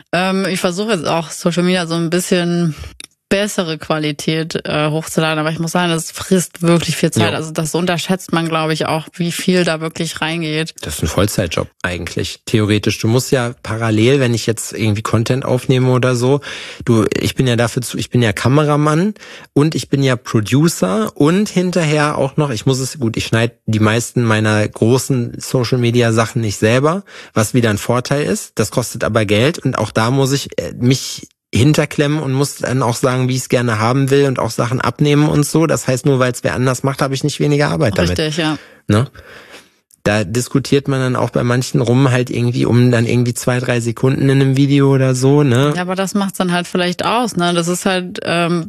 Ich versuche jetzt auch Social Media so ein bisschen bessere Qualität hochzuladen, aber ich muss sagen, das frisst wirklich viel Zeit. Ja. Also das unterschätzt man, glaube ich, auch, wie viel da wirklich reingeht. Das ist ein Vollzeitjob eigentlich, theoretisch. Du musst ja parallel, wenn ich jetzt irgendwie Content aufnehme oder so, ich bin ja Kameramann und ich bin ja Producer und hinterher auch noch, ich schneide die meisten meiner großen Social Media Sachen nicht selber, was wieder ein Vorteil ist. Das kostet aber Geld und auch da muss ich mich hinterklemmen und muss dann auch sagen, wie ich es gerne haben will und auch Sachen abnehmen und so. Das heißt, nur weil es wer anders macht, habe ich nicht weniger Arbeit damit. Richtig, ja. Ne? Da diskutiert man dann auch bei manchen rum halt irgendwie um dann irgendwie 2, 3 Sekunden in einem Video oder so, ne? Ja, aber das macht's dann halt vielleicht aus, ne? Das ist halt,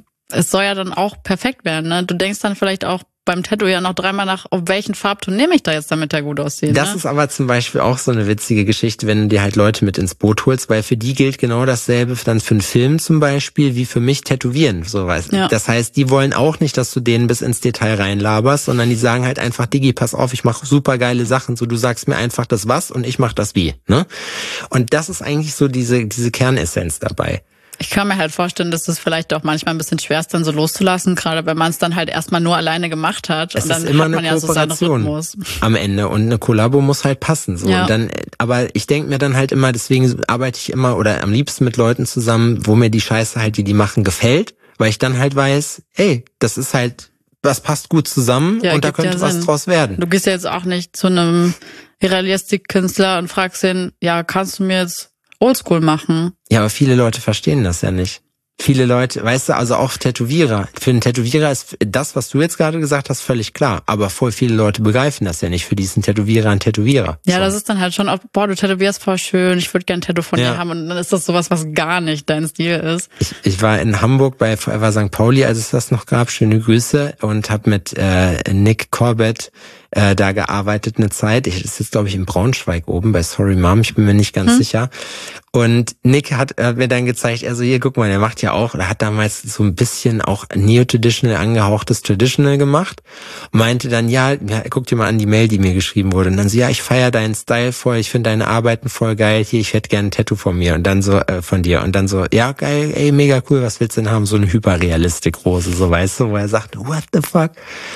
es soll ja dann auch perfekt werden, ne? Du denkst dann vielleicht auch beim Tattoo ja noch 3-mal nach, auf welchen Farbton nehme ich da jetzt, damit der gut aussieht. Das ist aber zum Beispiel auch so eine witzige Geschichte, wenn du dir halt Leute mit ins Boot holst, weil für die gilt genau dasselbe dann für einen Film zum Beispiel, wie für mich Tätowieren. Sowas. Ja. Das heißt, die wollen auch nicht, dass du denen bis ins Detail reinlaberst, sondern die sagen halt einfach, Digi, pass auf, ich mache super geile Sachen, so du sagst mir einfach das was und ich mache das wie. Ne? Und das ist eigentlich so diese Kernessenz dabei. Ich kann mir halt vorstellen, dass das vielleicht auch manchmal ein bisschen schwer ist, dann so loszulassen, gerade wenn man es dann halt erstmal nur alleine gemacht hat. Es und dann ist immer hat man eine ja so seinen Kooperation Rhythmus am Ende und eine Kollabo muss halt passen. So. Ja. Und dann, aber ich denke mir dann halt immer, deswegen arbeite ich immer oder am liebsten mit Leuten zusammen, wo mir die Scheiße halt, die die machen, gefällt, weil ich dann halt weiß, ey, das ist halt, das passt gut zusammen und da könnte was draus werden. Du gehst ja jetzt auch nicht zu einem Realistik-Künstler und fragst ihn, ja, kannst du mir jetzt Oldschool machen? Ja, aber viele Leute verstehen das ja nicht. Viele Leute, weißt du, also auch Tätowierer. Für einen Tätowierer ist das, was du jetzt gerade gesagt hast, völlig klar. Aber voll viele Leute begreifen das ja nicht. Für diesen Tätowierer ein Tätowierer. Ja, so. Das ist dann halt schon, boah, du tätowierst voll schön, ich würde gern ein Tattoo von dir haben. Und dann ist das sowas, was gar nicht dein Stil ist. Ich war in Hamburg bei Forever St. Pauli, als es das noch gab. Schöne Grüße. Und habe mit Nick Corbett da gearbeitet eine Zeit. Ich ist jetzt, glaube ich, in Braunschweig oben bei Sorry Mom. Ich bin mir nicht ganz sicher. Und Nick hat mir dann gezeigt, also hier, guck mal, der macht ja auch, oder hat damals so ein bisschen auch Neo-Traditional angehauchtes Traditional gemacht. Meinte dann, ja, guck dir mal an die Mail, die mir geschrieben wurde. Und dann so, ja, ich feiere deinen Style voll, ich finde deine Arbeiten voll geil, hier, ich hätte gerne ein Tattoo von mir. Und dann so, von dir. Und dann so, ja, geil, ey, mega cool, was willst du denn haben? So eine Hyperrealistik-Rose, so, weißt du, wo er sagt, what the fuck?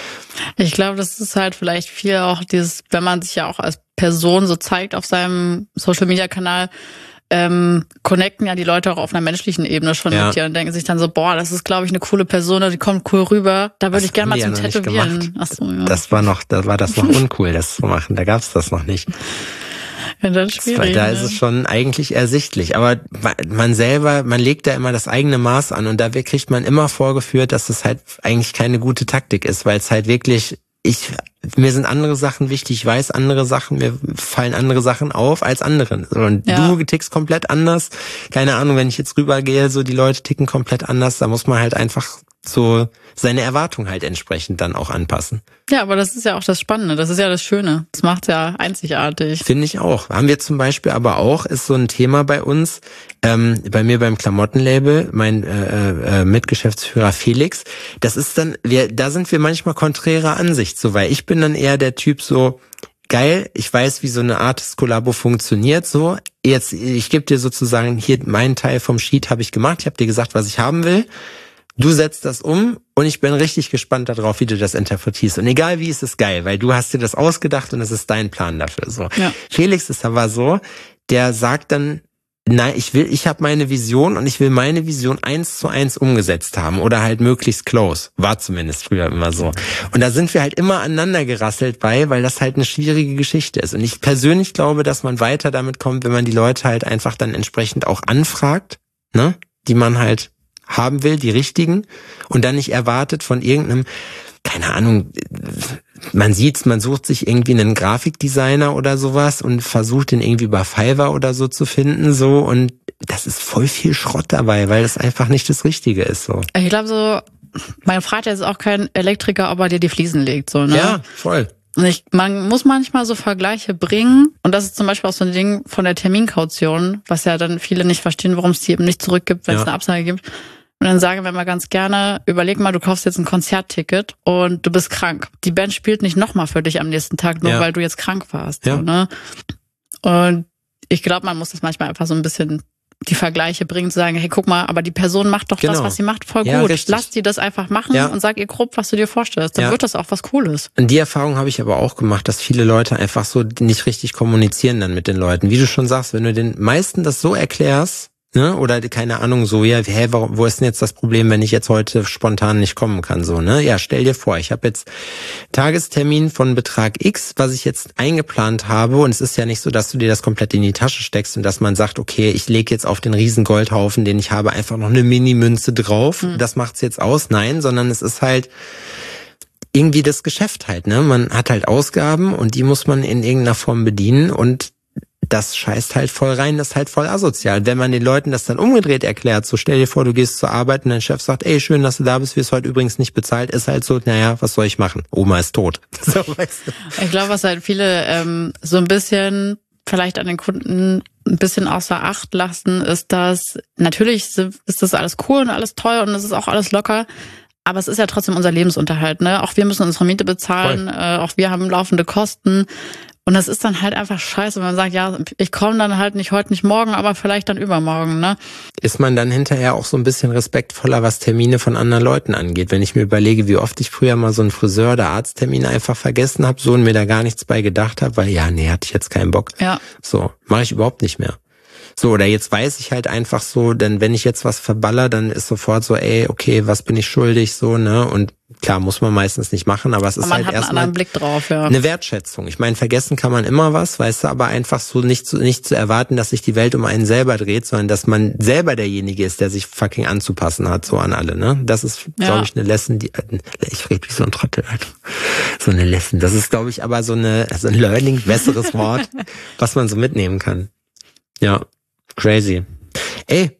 Ich glaube, das ist halt vielleicht viel auch dieses, wenn man sich ja auch als Person so zeigt auf seinem Social-Media-Kanal, connecten ja die Leute auch auf einer menschlichen Ebene schon mit dir und denken sich dann so, boah, das ist, glaube ich, eine coole Person, die kommt cool rüber, da würde ich gerne mal zum Tätowieren. Ach so, ja. Das war das noch uncool, das zu machen, da gab's das noch nicht. Ja, das ist schwierig. Weil da ist es schon eigentlich ersichtlich. Aber man legt da immer das eigene Maß an und da kriegt man immer vorgeführt, dass das halt eigentlich keine gute Taktik ist, weil es halt wirklich, mir sind andere Sachen wichtig, ich weiß andere Sachen, mir fallen andere Sachen auf als anderen. Und du tickst komplett anders. Keine Ahnung, wenn ich jetzt rübergehe, so die Leute ticken komplett anders, da muss man halt einfach so seine Erwartung halt entsprechend dann auch anpassen. Ja, aber das ist ja auch das Spannende, das ist ja das Schöne. Das macht's ja einzigartig. Finde ich auch. Haben wir zum Beispiel aber auch, ist so ein Thema bei uns, bei mir beim Klamottenlabel, mein Mitgeschäftsführer Felix, das ist dann, da sind wir manchmal konträrer Ansicht, so, weil ich bin dann eher der Typ so, geil, ich weiß, wie so eine Artist-Kollabo funktioniert, so, jetzt, ich gebe dir sozusagen hier meinen Teil vom Sheet habe ich gemacht, ich habe dir gesagt, was ich haben will. Du setzt das um und ich bin richtig gespannt darauf, wie du das interpretierst. Und egal wie, ist es geil, weil du hast dir das ausgedacht und es ist dein Plan dafür. So. Ja. Felix ist aber so, der sagt dann, nein, ich habe meine Vision und ich will meine Vision 1:1 umgesetzt haben oder halt möglichst close. War zumindest früher immer so. Und da sind wir halt immer aneinander gerasselt bei, weil das halt eine schwierige Geschichte ist. Und ich persönlich glaube, dass man weiter damit kommt, wenn man die Leute halt einfach dann entsprechend auch anfragt, ne, die man halt haben will, die richtigen, und dann nicht erwartet von irgendeinem, keine Ahnung, man sucht sich irgendwie einen Grafikdesigner oder sowas und versucht den irgendwie bei Fiverr oder so zu finden, so, und das ist voll viel Schrott dabei, weil das einfach nicht das Richtige ist, so. Ich glaube so, mein Vater ist auch kein Elektriker, ob er dir die Fliesen legt, so, ne? Ja, voll. Und man muss manchmal so Vergleiche bringen. Und das ist zum Beispiel auch so ein Ding von der Terminkaution, was ja dann viele nicht verstehen, warum es die eben nicht zurückgibt, wenn es eine Absage gibt. Und dann sagen wir mal ganz gerne, überleg mal, du kaufst jetzt ein Konzertticket und du bist krank. Die Band spielt nicht nochmal für dich am nächsten Tag, nur weil du jetzt krank warst. Ja. So, ne? Und ich glaube, man muss das manchmal einfach so ein bisschen die Vergleiche bringen, zu sagen, hey, guck mal, aber die Person macht doch das, was sie macht, voll gut. Richtig. Lass die das einfach machen und sag ihr grob, was du dir vorstellst. Dann wird das auch was Cooles. Und die Erfahrung habe ich aber auch gemacht, dass viele Leute einfach so nicht richtig kommunizieren dann mit den Leuten. Wie du schon sagst, wenn du den meisten das so erklärst, ne, oder keine Ahnung, so, ja, wo ist denn jetzt das Problem, wenn ich jetzt heute spontan nicht kommen kann, so, ne? Ja, stell dir vor, ich habe jetzt Tagestermin von Betrag X, was ich jetzt eingeplant habe, und es ist ja nicht so, dass du dir das komplett in die Tasche steckst und dass man sagt, okay, ich lege jetzt auf den riesen Goldhaufen, den ich habe, einfach noch eine Mini-Münze drauf, das macht's jetzt aus. Nein, sondern es ist halt irgendwie das Geschäft halt, ne? Man hat halt Ausgaben und die muss man in irgendeiner Form bedienen, und das scheißt halt voll rein, das ist halt voll asozial. Wenn man den Leuten das dann umgedreht erklärt, so stell dir vor, du gehst zur Arbeit und dein Chef sagt, ey, schön, dass du da bist, wirst heute übrigens nicht bezahlt, ist halt so, naja, was soll ich machen? Oma ist tot. So, weißt du. Ich glaube, was halt viele so ein bisschen vielleicht an den Kunden ein bisschen außer Acht lassen, ist, dass natürlich ist das alles cool und alles toll und es ist auch alles locker, aber es ist ja trotzdem unser Lebensunterhalt, ne? Auch wir müssen unsere Miete bezahlen, auch wir haben laufende Kosten. Und das ist dann halt einfach scheiße, wenn man sagt, ja, ich komme dann halt nicht heute, nicht morgen, aber vielleicht dann übermorgen, ne? Ist man dann hinterher auch so ein bisschen respektvoller, was Termine von anderen Leuten angeht? Wenn ich mir überlege, wie oft ich früher mal so einen Friseur- oder Arzttermin einfach vergessen habe, so, und mir da gar nichts bei gedacht habe, weil hatte ich jetzt keinen Bock. Ja. So, mache ich überhaupt nicht mehr. So, oder jetzt weiß ich halt einfach so, denn wenn ich jetzt was verballer, dann ist sofort so, ey, okay, was bin ich schuldig, so, ne? Und klar, muss man meistens nicht machen, aber es ist halt erstmal einen Blick drauf, ja. Eine Wertschätzung. Ich meine, vergessen kann man immer was, weißt du, aber einfach so nicht zu erwarten, dass sich die Welt um einen selber dreht, sondern dass man selber derjenige ist, der sich fucking anzupassen hat, so an alle, ne? Das ist, glaube ich, eine Lesson, ich rede wie so ein Trottel, Alter. So eine Lesson. Das ist, glaube ich, aber so ein Learning, besseres Wort, was man so mitnehmen kann. Ja. Crazy. Ey,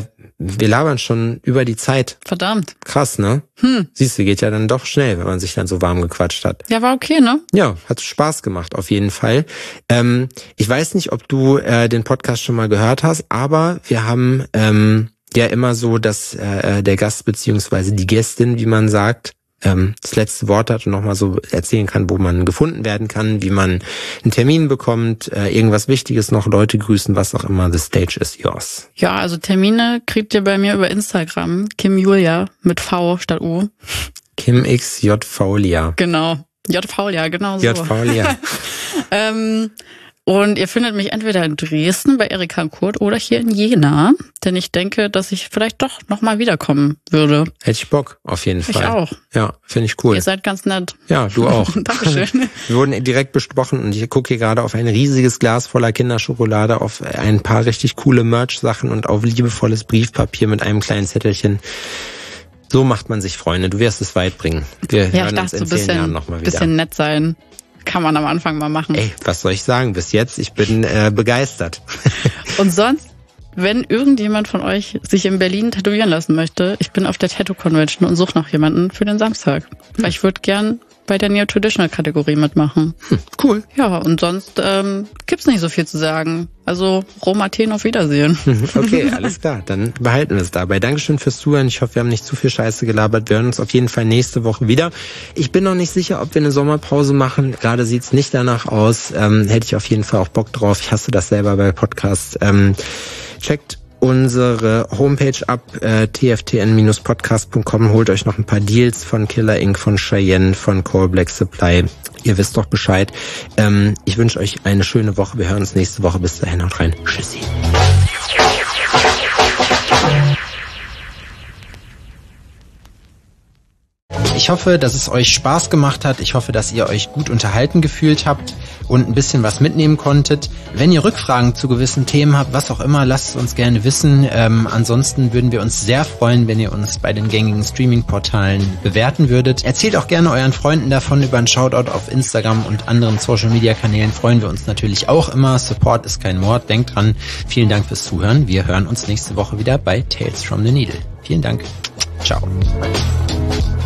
wir labern schon über die Zeit. Verdammt. Krass, ne? Siehst du, geht ja dann doch schnell, wenn man sich dann so warm gequatscht hat. Ja, war okay, ne? Ja, hat Spaß gemacht, auf jeden Fall. Ich weiß nicht, ob du den Podcast schon mal gehört hast, aber wir haben ja immer so, dass der Gast beziehungsweise die Gästin, wie man sagt, das letzte Wort hat und nochmal so erzählen kann, wo man gefunden werden kann, wie man einen Termin bekommt, irgendwas Wichtiges noch, Leute grüßen, was auch immer. The stage is yours. Ja, also Termine kriegt ihr bei mir über Instagram. Kim Julia mit V statt U. Kim X J Faulia. Genau. J Faulia, genau so. J Faulia. Und ihr findet mich entweder in Dresden bei Erika und Kurt oder hier in Jena, denn ich denke, dass ich vielleicht doch nochmal wiederkommen würde. Hätte ich Bock, auf jeden Fall. Ich auch. Ja, finde ich cool. Ihr seid ganz nett. Ja, du auch. Dankeschön. Wir wurden direkt besprochen und ich gucke hier gerade auf ein riesiges Glas voller Kinderschokolade, auf ein paar richtig coole Merch-Sachen und auf liebevolles Briefpapier mit einem kleinen Zettelchen. So macht man sich Freunde. Du wirst es weit bringen. Wir hören uns in 10 Jahren nochmal wieder. Bisschen nett sein. Kann man am Anfang mal machen. Ey, was soll ich sagen? Bis jetzt, ich bin begeistert. Und sonst, wenn irgendjemand von euch sich in Berlin tätowieren lassen möchte, ich bin auf der Tattoo-Convention und suche noch jemanden für den Samstag. Weil ich würde gern bei der Neo-Traditional-Kategorie mitmachen. Cool. Ja, und sonst gibt's nicht so viel zu sagen. Also Rom, Athen, auf Wiedersehen. Okay, alles klar. Dann behalten wir es dabei. Dankeschön fürs Zuhören. Ich hoffe, wir haben nicht zu viel Scheiße gelabert. Wir hören uns auf jeden Fall nächste Woche wieder. Ich bin noch nicht sicher, ob wir eine Sommerpause machen. Gerade sieht's nicht danach aus. Hätte ich auf jeden Fall auch Bock drauf. Ich hasse das selber bei Podcasts. Checkt unsere Homepage ab, tftn-podcast.com. Holt euch noch ein paar Deals von Killer Inc., von Cheyenne, von Core Black Supply. Ihr wisst doch Bescheid. Ich wünsche euch eine schöne Woche. Wir hören uns nächste Woche. Bis dahin, haut rein. Tschüssi. Ich hoffe, dass es euch Spaß gemacht hat. Ich hoffe, dass ihr euch gut unterhalten gefühlt habt und ein bisschen was mitnehmen konntet. Wenn ihr Rückfragen zu gewissen Themen habt, was auch immer, lasst es uns gerne wissen. Ansonsten würden wir uns sehr freuen, wenn ihr uns bei den gängigen Streaming-Portalen bewerten würdet. Erzählt auch gerne euren Freunden davon. Über einen Shoutout auf Instagram und anderen Social-Media-Kanälen freuen wir uns natürlich auch immer. Support ist kein Mord. Denkt dran. Vielen Dank fürs Zuhören. Wir hören uns nächste Woche wieder bei Tales from the Needle. Vielen Dank. Ciao.